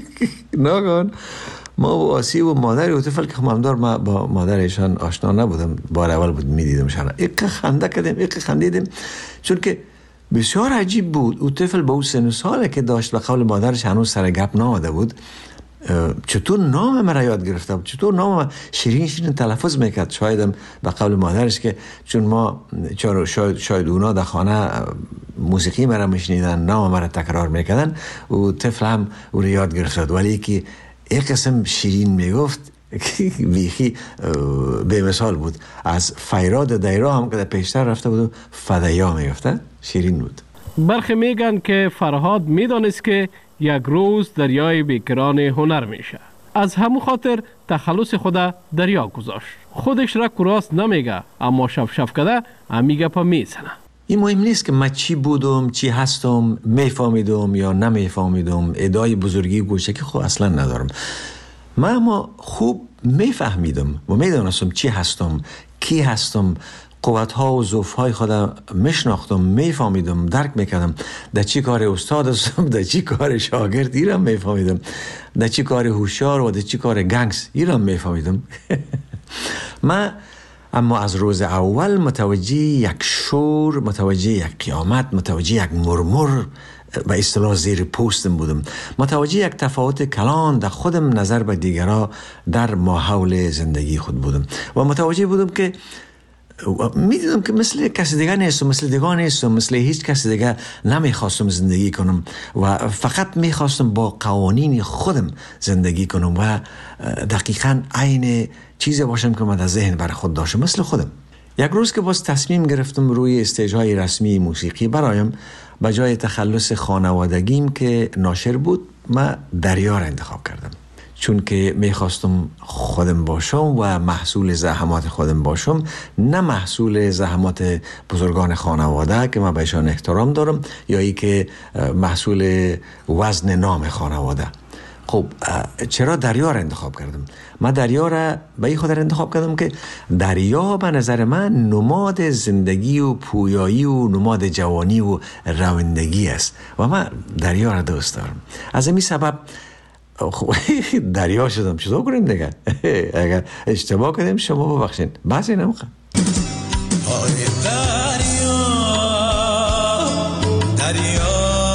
ناگهان ما با آسی و مادر و طفل که خمامدار، ما با مادرشان آشنا نبودم، بار اول بود میدیدمشان، یک خنده کردیم، یک خندیدیم، چون که بسیار عجیب بود. او طفل با او سن ساله که داشت، به قول مادرش هنوز سر گپ نامده بود، چطور نام مرا یاد گرفته بود، چطور نام شیرین شیرین تلفظ میکرد. شایدم به قول مادرش که چون ما شاید, شاید اونا در خانه موسیقی مرا میشنیدن، نام مرا تکرار میکردن، و طفل هم او رو یاد گرفته. ولی که یک قسم شیرین میگفت بیخی به مثال بود. از فیراد دیرا هم که در پیشتر رفته بود و فدایا میگفته، شیرین بود. برخی میگن که فرهاد میدانست که یک روز دریای بیکران هنر میشه، از همون خاطر تخلص خود دریا گذاشت. خودش را کراست نمیگه، اما شف شف کده امیگه پا میزنه. این مهم نیست که من چی بودم، چی هستم، میفهمیدم یا نمیفهمیدم، ادعای بزرگی گوشه که خب اصلا ندارم. من اما خوب میفهمیدم و میدانستم چی هستم، کی هستم، قوت‌ها و ضعف‌های خودم میشناختم، میفهمیدم، درک میکردم. در چی کار استاد هستم، در چی کار شاگرد ایرم میفهمیدم، در چی کار هوشیار و در چی کار گنگس ایرم میفهمیدم. من اما از روز اول متوجه یک شور، متوجه یک قیامت، متوجه یک مرمر به اصطلاح زیر پوستم بودم، متوجه یک تفاوت کلان در خودم نظر به دیگرها در ماحول زندگی خود بودم و متوجه بودم که میدیدم که مثل کسی دیگه نیستم، مثل دیگه نیستم، مثل هیچ کسی دیگه نمیخواستم زندگی کنم و فقط میخواستم با قوانین خودم زندگی کنم و دقیقاً عین چیزی باشم که من در ذهن برای خود داشتم، مثل خودم. یک روز که باز تصمیم گرفتم روی استیج‌های رسمی موسیقی برایم، به جای تخلص خانوادگیم که ناشر بود، من دریا را انتخاب کردم، چون که میخواستم خودم باشم و محصول زحمات خودم باشم، نه محصول زحمات بزرگان خانواده که من بهشان احترام دارم یا ای که محصول وزن نام خانواده. خب چرا دریا را انتخاب کردم؟ من دریا را به این خاطر انتخاب کردم که دریا به نظر من نماد زندگی و پویایی و نماد جوانی و روندگی است و من دریا را دوست دارم. از این سبب خب دریا شدم. چطور کنیم دیگه؟ اگر اشتباه کردیم شما ببخشین. بعضی نمیخوام. آی دریا دریا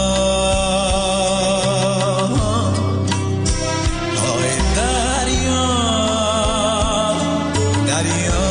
آی دریا دریا.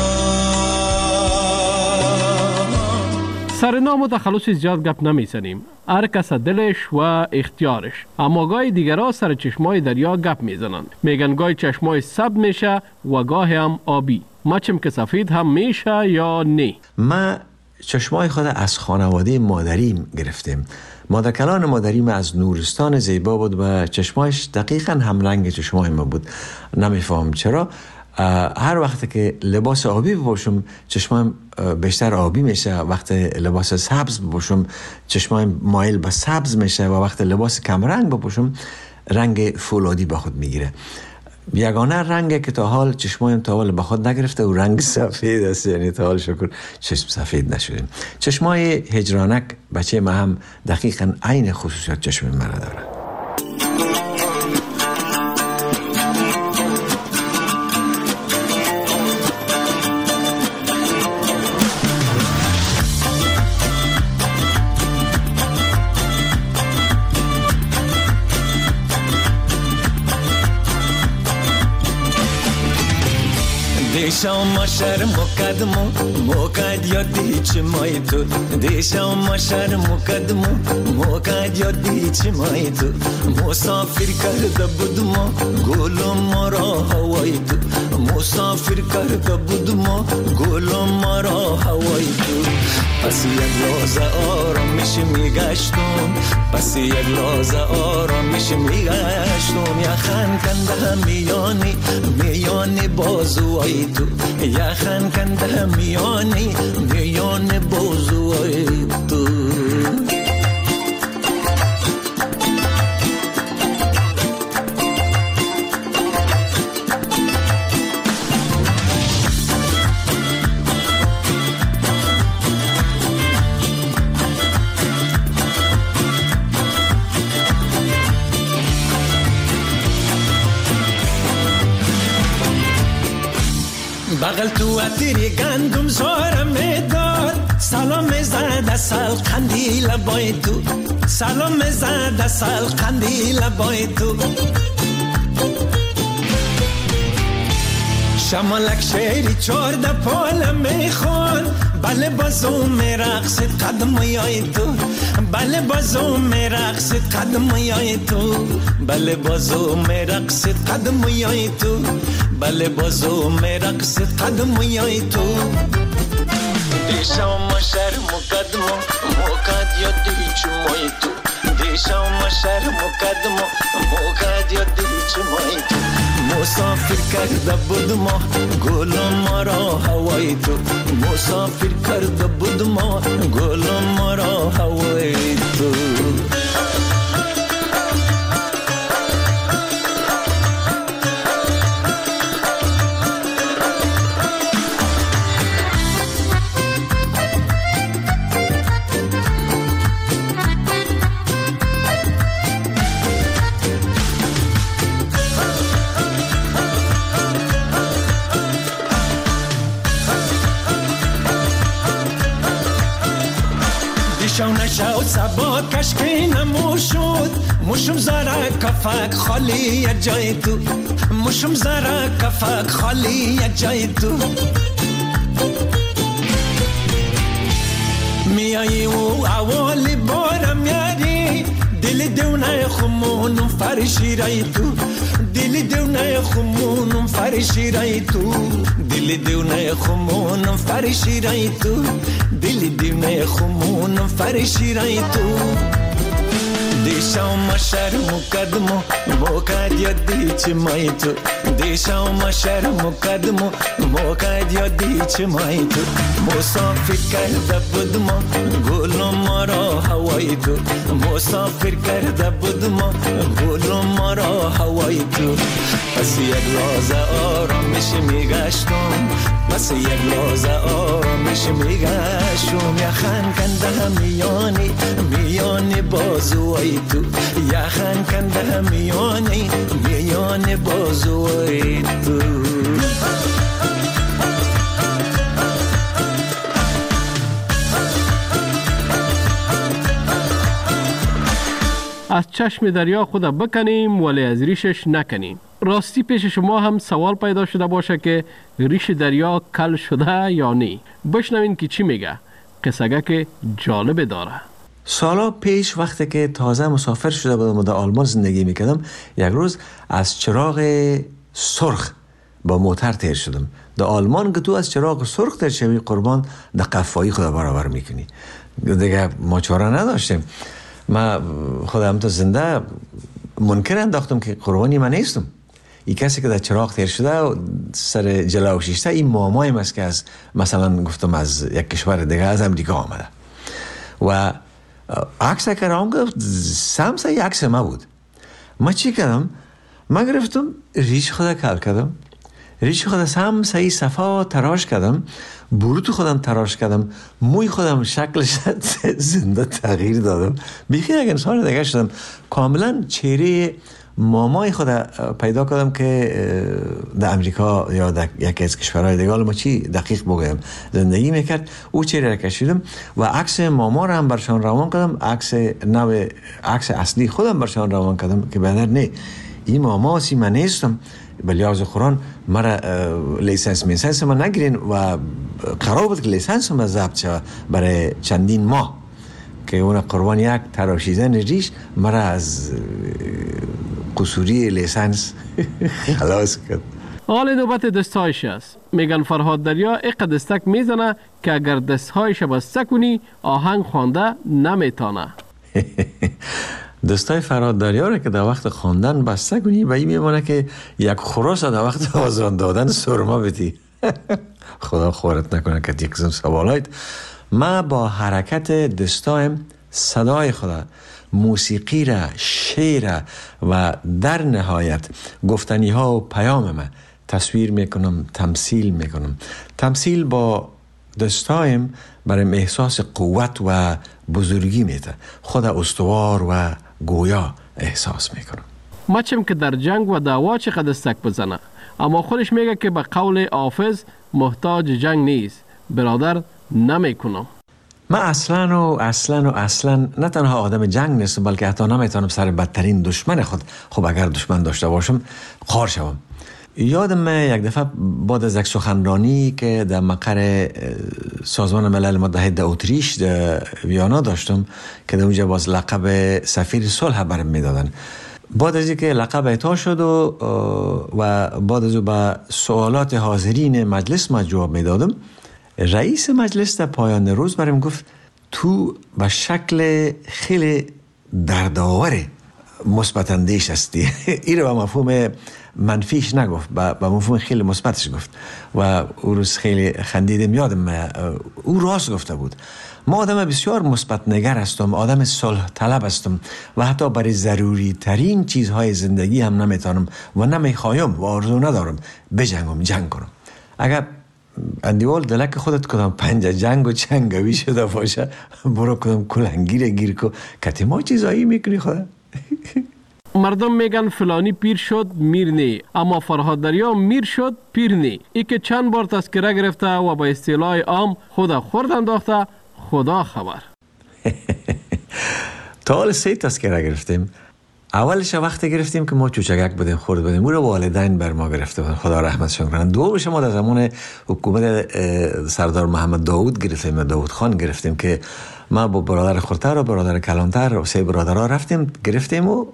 سر نام و تخلص زیاد گپ نمیزنیم، هر کس دلش و اختیارش. اما گاهی دیگرها سر چشمای دریا گپ میزنند، میگن گاهی چشمای سبز میشه و گاهی هم آبی، مچم که سفید هم میشه یا نه. ما چشمای خود از خانواده مادریم گرفتیم. مادر کلان مادریم از نورستان زیبا بود و چشمایش دقیقاً هم رنگ چشمای ما بود. نمیفهم چرا هر وقت که لباس آبی بپوشم چشمایم بیشتر آبی میشه، وقت لباس سبز بپوشم چشمایم مایل به سبز میشه و وقت لباس کم رنگ بپوشم رنگ فولادی به خود میگیره. یگانه رنگی که تا حال چشمایم تا حال به خود نگرفته و رنگ سفید است، یعنی تا حال شکر چشم سفید نشدیم. چشمای هجرانک بچه ما هم دقیقاً عین خصوصیات چشم مرا داره. دیشم ما شهر مقدمو موقعد یادی چی مای تو، دیشم ما شهر مقدمو موقعد یادی چی مای تو، مسافر کرده بودم گلم مرا هوای تو، مسافر کرده بودم گلم مرا هوای تو. پس یک لحظه آرامش میگشتم، پس یک لحظه آرامش میگشتم، یخن کنده میانی میانی بازوهای تو، یخن کنده میانی میانی بازوهای تو. بغل تو اتری گندم زارم میداد، سلام زد سال قندیل بای تو، سلام زد سال قندیل بای تو. شمالک شیری چارده پال میخوان، بله بازو میرقصد قدم یای تو، بله بازو میرقصد قدم یای تو، بله بازو میرقصد قدم یای تو، بله بازو میرقصد قدم یای تو. دیشم ما شهر مقدمو موقعد یادی چی مای تو، دیشم ما شهر مقدمو موقعد یادی چی مای تو، مسافر کرده بودم گلم مرا هوای تو، مسافر کرده بودم گلم مرا هوای تو. شو نشو سبا کشکی نموشود، مشم زره کفک خالی یک جای تو، مشم زره کفک خالی یک جای تو. میایی و اول بارم یاری دل دونه خمونم فرشی رای تو دل دونه خمونم فرشی رای تو دل دونه خمونم فرشی رای تو دل دونه خمونم فرشی رای تو دیشا ما شرم کدمو موکد یادی چه مای تو دیشا ما شرم کدمو موکد یادی چه مای تو مسافر کرده بودم گلم مرا هوای تو مسافر کرده بودم گلم مرا هوای تو پس یک لحظه آرامش میگشتم پس یک لحظه آرامش میگشتم یخن کنده میانی میانی بازوی تو یخن کنده میانی میانی بازوی تو از چشم دریا خود بکنیم ولی از ریشش نکنیم. راستی پیش شما هم سوال پیدا شده باشه که ریش دریا کل شده یا نه. بشنوین که چی میگه. قصه که جالب داره. سالا پیش وقتی که تازه مسافر شده بودم و در آلمان زندگی میکردم یک روز از چراغ سرخ با موتر تیر شدم. در آلمان که تو از چراغ سرخ تیر شوی قربان در قفایی خود برابر میکنی. دیگه ما چاره نداشتیم. ما خودم تو زنده منکر انداختم که قربانی من نیستم. این کسی که در چراغ تیر شده و سر جلو شیشته این مامایم است که از مثلا گفتم از یک کشور دیگه از امریکا آمده و عکس کردم که سمسه یک عکس ما بود. ما چی کردم؟ ما گرفتم ریش خدا کل کردم ریش خدا سمسه ای صفا تراش کردم بروت خودم تراش کردم موی خودم شکلش زنده تغییر دادم بیخی یک انسان دیگه شدم کاملا چهره مامای خود پیدا کردم که در امریکا یا در یکی از کشورهای دیگه ما چی دقیق بگویم زندگی میکرد او چهره را کشیدم و عکس ماما را هم برشان روان کردم عکس نو عکس اصلی خودم برشان روان کردم که بدر نه این ماما سی من نیستم به لحاظ قرآن مرا لیسنس میسنس ما نگیرین و قرار بود که لیسنس ما ضبط شود برای چندین ماه که اون قربان یک تراشیدن ریش مرا از قصوری لیسنس خلاص کرد. حال نوبت دستهایش است. میگن فرهاد دریا اقد دستک میزنه که اگر دستهایش بسته کنی آهنگ خوانده نمیتانه. دستای فرهاد دریا را که در وقت خواندن بسته کنی و این میمونه که یک خروس در وقت آزان دادن سرما بدی. خدا خورت نکنه که یک قسم سوالایت. ما با حرکت دستایم صدای خدا موسیقی را شعر و در نهایت گفتنی ها و پیام ما تصویر میکنم تمثیل میکنم. تمثیل با دستایم برای احساس قوت و بزرگی میده. خود استوار و گویا احساس میکنم. مچم که در جنگ و دعوا چقدر دستک بزنه اما خودش میگه که به قول حافظ محتاج جنگ نیست برادر نمیکنم. من اصلا و اصلا و اصلا نه تنها آدم جنگ نیستم بلکه حتی نمیتونم سر بدترین دشمن خود خب اگر دشمن داشته باشم خار شوم. یادم من یک دفعه بعد از یک سخنرانی که در مقر سازمان ملل متحد در اتریش در ویانا داشتم که در اونجا باز لقب سفیر صلح برم میدادن. بعد از اینکه لقب اعطا شد و و بعد از اون به سوالات حاضرین مجلس ما جواب میدادم رئیس مجلس در پایان روز برام گفت تو به شکل خیلی دردآور مثبت اندیش هستی. این رو به مفهوم منفیش نگفت به مفهوم خیلی مثبتش گفت و او روز خیلی خندیدم. یادم او راست گفته بود. ما آدم بسیار مثبت نگر هستم آدم صلح طلب هستم و حتی برای ضروری ترین چیزهای زندگی هم نمیتونم و نمیخوایم و آرزو ندارم بجنگم جنگ کنم. اگر اندیوال دلک خودت کدام پنجه جنگ و چنگوی شده باشه برو کدام کلنگیر گیر کو کتی ما چیزایی میکنی خدا. مردم میگن فلانی پیر شد میر نی اما فرهاد دریا میر شد پیر نی. ای که چند بار تذکره گرفته و با اصطلاح عام خدا خورد انداخته خدا خبر. تا حال سه تذکره گرفتیم. اولش وقتی گرفتیم که ما چوچگک بودیم خورد بودیم او رو والدین بر ما گرفته بودن خدا رحمتشون کنن. دومش ما در زمان حکومت سردار محمد داوود گرفتیم داوود خان گرفتیم که ما با برادر خورتر و برادر کلانتر و سه برادرها رفتیم گرفتیم و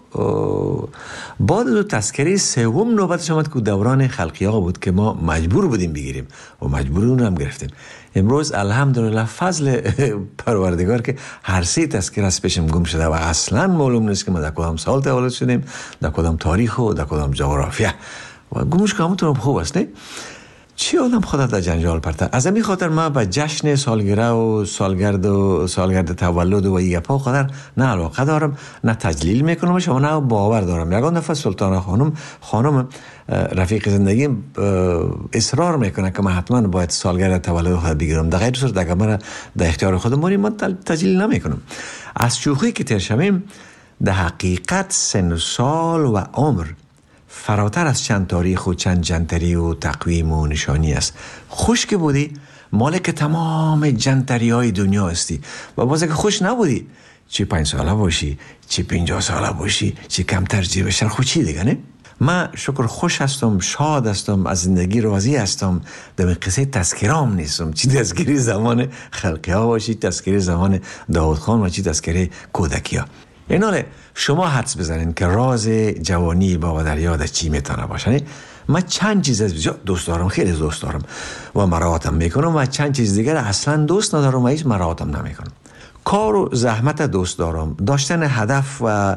بعد دو تذکره سوم نوبتش آمد که دوران خلقی ها بود که ما مجبور بودیم بگیریم و مجبور اون هم گرفتیم. امروز الحمدلله فضل پروردگار که هر سه تذکره از پیشم گم شده و اصلا معلوم نیست که ما در کدام سال تولد شدیم، در کدام تاریخ و در کدام جغرافیه و گمش که همونطور خوب است. نه چی آدم خودت در جنجال پرته. از همین خاطر ما به جشن سالگرد و سالگرد و سالگرد تولد و این گپا قدر نه علاقه دارم، نه تجلیل میکنم و نه باور دارم. یگان دفعه سلطانه خانم خانم رفیق زندگیم اصرار میکنه که من حتما باید سالگرد تولد خود بگیرم، در غیر صورت اگر من در اختیار خودم مونیم من تجلیل نمیکنم. از شوخی که تیر شویم در حقیقت سن و سال و عمر فراتر از چند تاریخ و چند جنتری و تقویم و نشانی است. خوش که بودی مالک تمام جنتری های دنیا هستی و باز که خوش نبودی چی پنج ساله باشی چی پنجاه ساله باشی چی کمتر جیب بشن خود چی دیگه نه؟ من شکر خوش هستم، شاد هستم، از زندگی راضی هستم. در این قصه تذکرام نیستم، چی تذکری زمان خلقی ها باشی، تذکری زمان داود خان و چی تذکری کودکی ها. این حاله شما حدس بزنین که راز جوانی بابا دریا در چی میتونه باشه. من چند چیز از دوست دارم، خیلی دوست دارم و مراعاتم میکنم و چند چیز دیگر اصلا دوست ندارم و هیچ مراعاتم نمیکنم. کار و زحمت دوست دارم، داشتن هدف و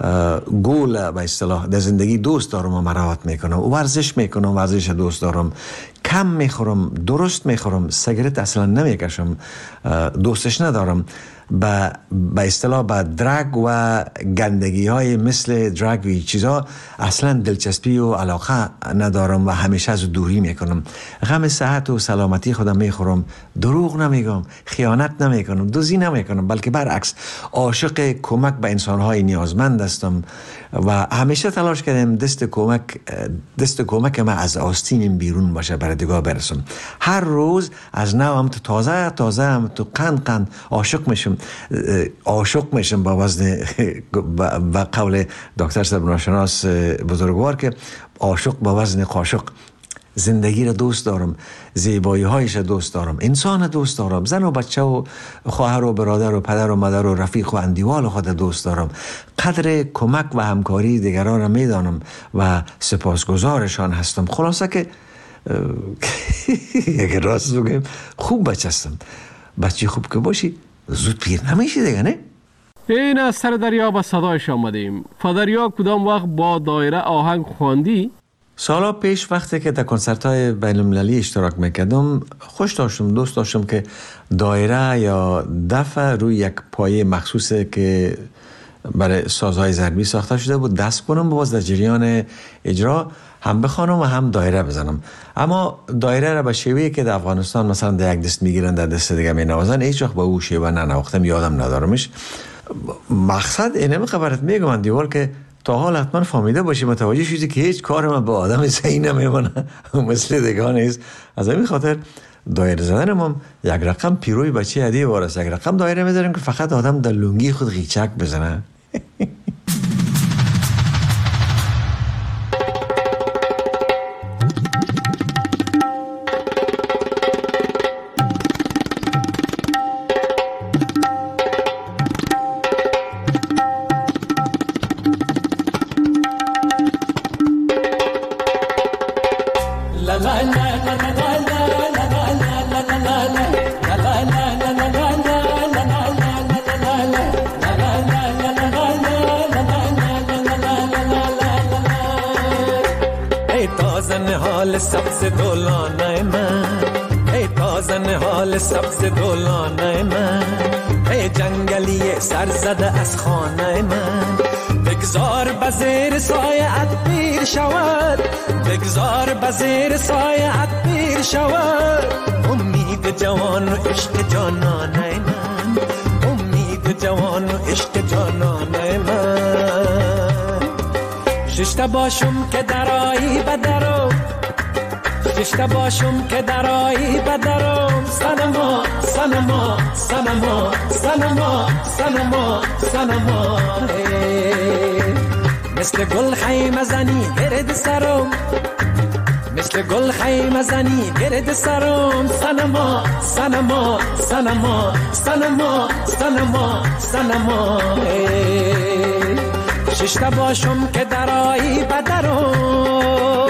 گول به اصطلاح در زندگی دوست دارم و مراعات میکنم. ورزش میکنم، ورزش دوست دارم. کم میخورم، درست میخورم. سیگارت اصلا نمیکشم، دوستش ندارم. به به اصطلاح به درگ و گندگی های مثل درگ و چیزا اصلا دلچسپی و علاقه ندارم و همیشه از دوری میکنم. غم صحت و سلامتی خودم میخورم، دروغ نمیگم، خیانت نمیکنم، دزدی نمیکنم، بلکه برعکس عاشق کمک به انسانهای نیازمند هستم و همیشه تلاش کردم دست کمک دست کمک ما از آستین بیرون باشه برای دیگاه برسم. هر روز از نو هم تو تازه تازه هم تو قند قند عاشق میشم عاشق میشم با وزن با قول دکتر سبناشناس بزرگوار که عاشق با وزن قاشق. زندگی را دوست دارم، زیبایی هایش دوست دارم، انسان دوست دارم، زن و بچه و خواهر و برادر و پدر و مادر و رفیق و اندیوال خود دوست دارم. قدر کمک و همکاری دیگران را میدانم و سپاسگزارشان هستم. خلاصه که اگر راست بگم خوب بچه هستم. بچه خوب که باشی زود پیر نمیشی دیگه نه؟ این از سر دریا به صدایش آمدیم. فدریا کدام وقت با دایره آهنگ خواندی؟ سالا پیش وقتی که در کنسرت های بین المللی اشتراک میکردم خوش داشتم، دوست داشتم که دایره یا دف روی یک پایه مخصوصه که برای سازهای ضربی ساخته شده بود دست کنم باز در جریان اجرا هم بخوانم و هم دایره بزنم. اما دایره را به شیوهی که در افغانستان مثلا در یک دست میگیرن در دست دیگه مینوازن هیچ وقت به او شیوه ننواختم، یادم ندارمش. مقصد اینه خبرت میگم من دیوار که تا حال حتما فهمیده باشی متوجه شدی که هیچ کار من با آدم صحیح نمیمونه مثل دیگه نیست. از همین خاطر دایره زدن ما یک رقم پیروی بچه هدیه وارست، یک رقم دایره میذاریم که فقط آدم در لنگی خود غیچک بزنه. سبز دولانه من ای تازن حال سبز دولانه من ای جنگلی سرزده از خانه من بگذار بزیر سایت پیر شود بگذار بزیر سایت پیر شود امید جوان و عشق جانانه من امید جوان و عشق جانانه من ششته باشم که درایی بدرم ششته باشم که درایی بدرم سنما سنما سنما سنما سنما سنما مثل گل خیمه زنی گرد سرم مثل گل خیمه زنی گرد سرم سنما سنما سنما سنما سنما سنما ششتا باشم که درایی بدرم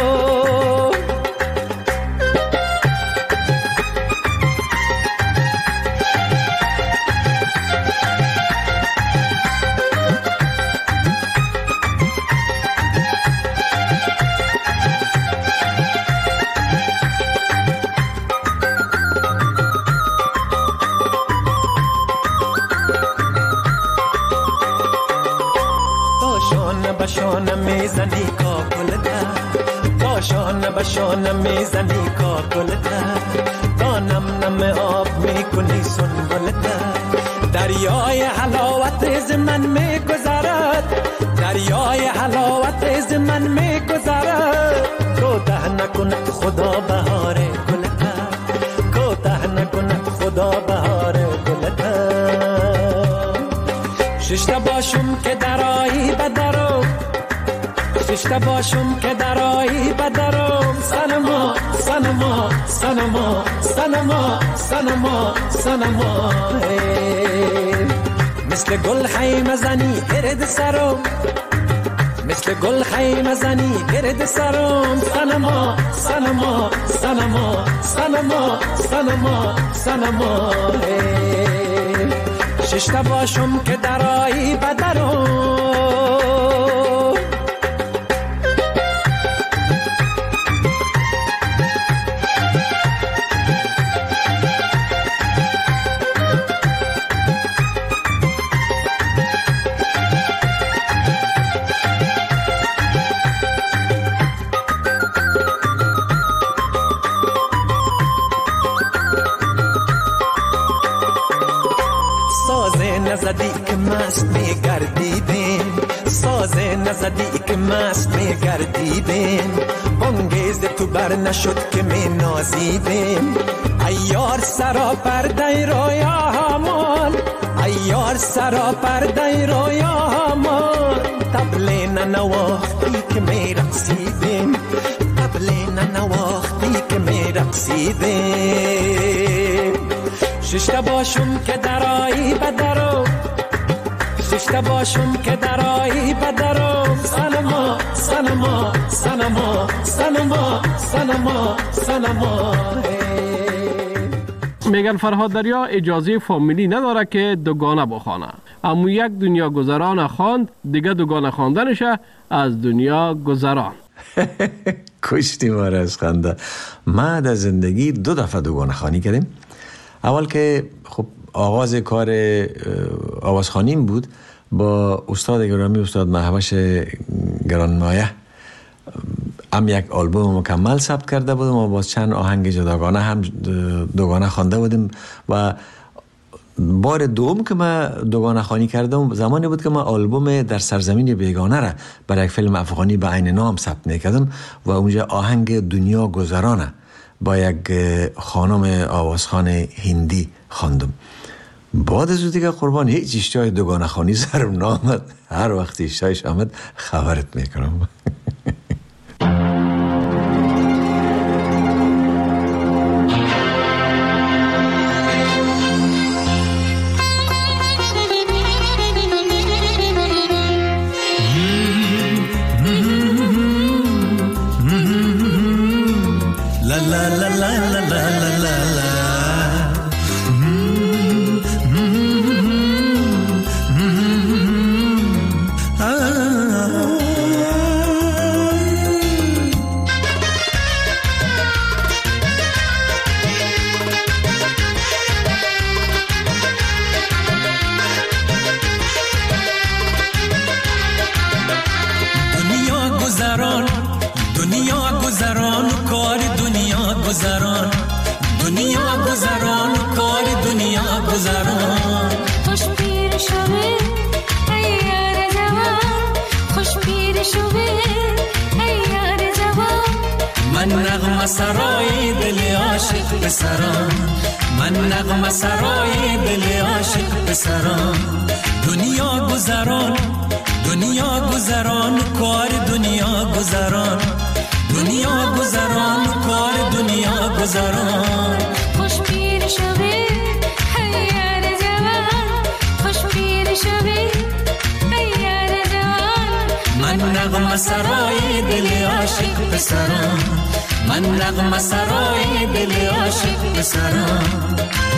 باشانه میزنی کاکلته باشانه باشانه میزنی کاکلته تا نم نم آب میکنی سنبلته دریای حلاوت از من میگذرد دریای حلاوت از من میگذرد کوته نکند خدا بهار گلته کوته نکند خدا بهار گلته ششتا باشم که درایی بدرم ششتا باشم که درایی بدرم سنما سنما سنما سنما سنما سنما مثل گل خیمه زنی گرد سرم مثل گل خیمه زنی گرد سرم سنما سنما سنما سنما سنما سنما ششتا باشم که درایی بدرم نزدی که مست میگردیدیم سازه نزدی که مست میگردیدیم بانگیز تو بر نشد که می نازیدیم ایار سرا پرده رویا همان ایار سرا پرده رویا همان تبله ننواختی که می رقصیدیم تبله ننواختی که می رقصیدیم ششتا باشم که درایی بدرم ششتا باشم که درایی بدرم سنما سنما سنما سنما سنما سنما میگن فرهاد دریا اجازه فامیلی نداره که دوگانه بخوانه، اما یک دنیا گذران خواند دیگه دوگانه خواندنشه از دنیا گذران. کشتی ما را از خنده. ما در زندگی دو دفعه دوگانه خوانی کردیم. اول که خب آغاز کار آوازخوانیم بود با استاد گرامی استاد مهوش گرانمایه. هم یک آلبوم مکمل ثبت کرده بودم و با چند آهنگ جداگانه هم دوگانه خوانده بودیم و بار دوم که من دوگانه خوانی کردم زمانی بود که من آلبوم در سرزمین بیگانه را برای یک فیلم افغانی به عین نام ثبت میکردم و اونجا آهنگ دنیا گذرانه با یک خانم آوازخوان هندی خواندم. بعد از دیگه قربان هیچ اشتهای دوگانه خوانی سرم نامد. هر وقت اشتهایش آمد خبرت میکنم. دنیا گذران دنیا گذران کار دنیا گذران دنیا گذران گذران خوش پیر شوی هیار جوان خوش پیر شوی هیار جوان من نغمه سرای دل عاشق پسران من نغمه سرای دل عاشق پسران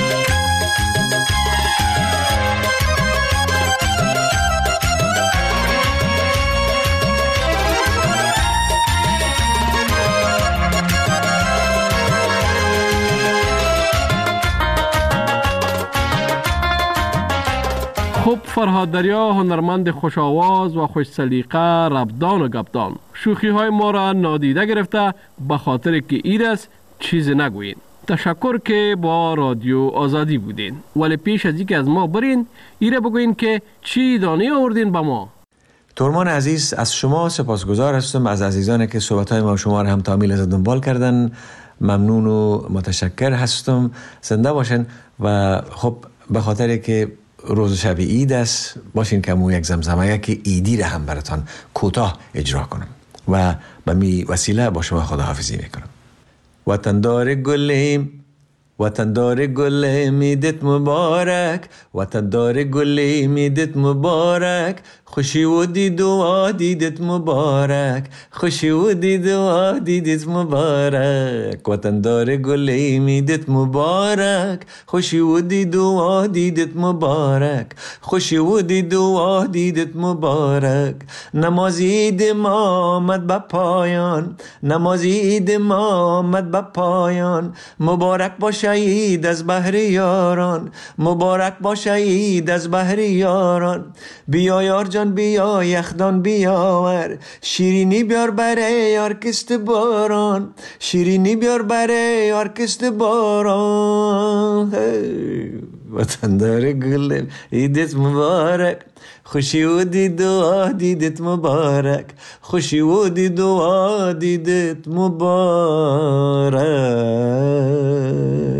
خوب فرهاد دریا هنرمند خوش آواز و خوش سلیقه ربدان و گبدان شوخی های ما را نادیده گرفته به خاطر که ایرس چیز نگوین. تشکر که با رادیو آزادی بودین ولی پیش از اینکه از ما برین ایره بگوین که چی دانی آوردین با ما. تورمان عزیز از شما سپاسگزار هستم از عزیزانی که صحبت های ما و شما را هم تامیل از دنبال کردن ممنون و متشکر هستم زنده باشن و خب به خاطر که روز شب عید است باشین که مو یک زمزمه که ایدی را هم براتان کوتاه اجرا کنم و به می وسیله با شما خداحافظی میکنم. وطندار گلیم وطندار گلیم عیدت مبارک وطندار گلیم عیدت مبارک خوشی و دید و دیدت مبارک خوشی و دید و دیدت مبارک وطندار گلیم عیدت مبارک خوشی و دید و دیدت مبارک خوشی و دید و دیدت مبارک نماز عید ما آمد به پایان نماز عید ما آمد به پایان مبارک باشه عید از بهر یاران مبارک باشه عید از بهر یاران بیا یار جان بیا یخدان بیاور شیرینی بیار برای ارکست باران شیرینی بیار برای ارکست باران وطندار گلم عیدت مبارک خوشی و دید و دیدت مبارک خوشی و دید و دیدت مبارک.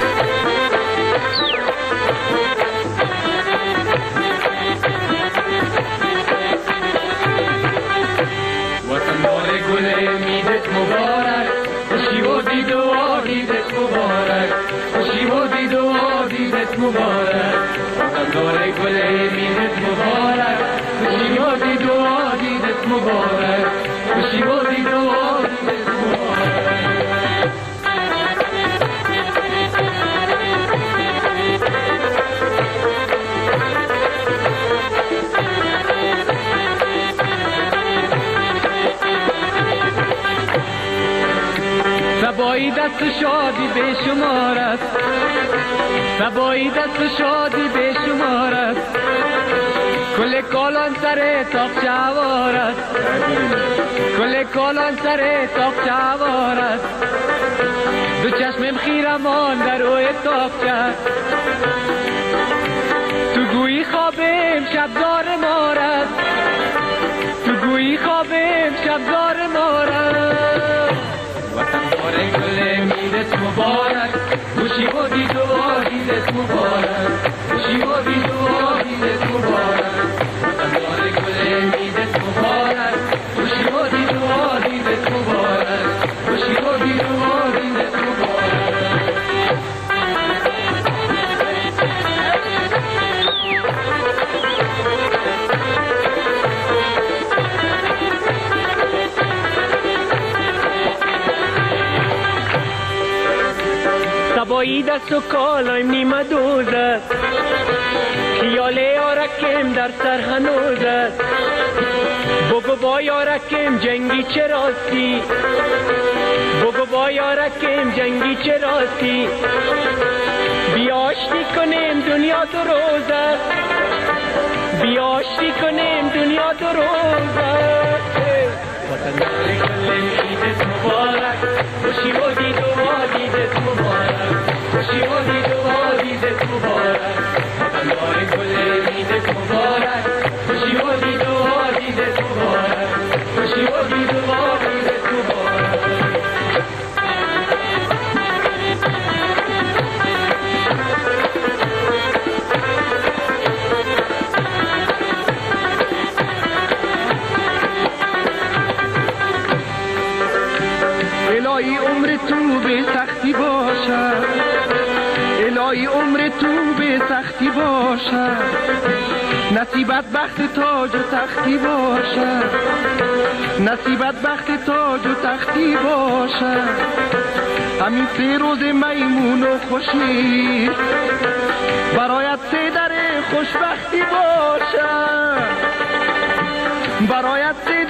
سبایی دست شادی به شمار است سبایی دست شادی به شمار است کل کالان سر تاق چوار است کل کالان سر تاق چوار است دو چشمم خیرمان در روی تاق چه تو گویی خوابم شبزار مار است تو گویی خوابم شبزار مار است وطندار گلم عیدت مبارک خوشی و دید و دیدت مبارک خوشی و دید و دیدت مبارک وطندار گلم عیدت مبارک خوشی و دید و دیدت مبارک خوشی و دید و دیدت مبارک. سبایی دست و کالایم نیمه دوزد خیال یارکم در سر هنوزد بگو با یارکم جنگی چه راستی بگو با یارکم جنگی چه راستی بیا آشتی کنیم دنیا دو روزد بیا آشتی کنیم دنیا دو روزد وطندار گلم عیدت مبارک خوشی و دید و دیدت مبارک خوشی و دید و دیدت مبارک وطندار گلم عیدت مبارک خوشی و دید و دیدت مبارک خوشی و دید و دیدت مبارک. الهی عمر تو به سختی باشد، الهی عمر تو به سختی باشد، نصیبت بخت تاج و تختی باشد، نصیبت بخت تاج و تختی باشد. همین سه روز میمون و خوشی برایت سه در خوشبختی باشد، برایت سه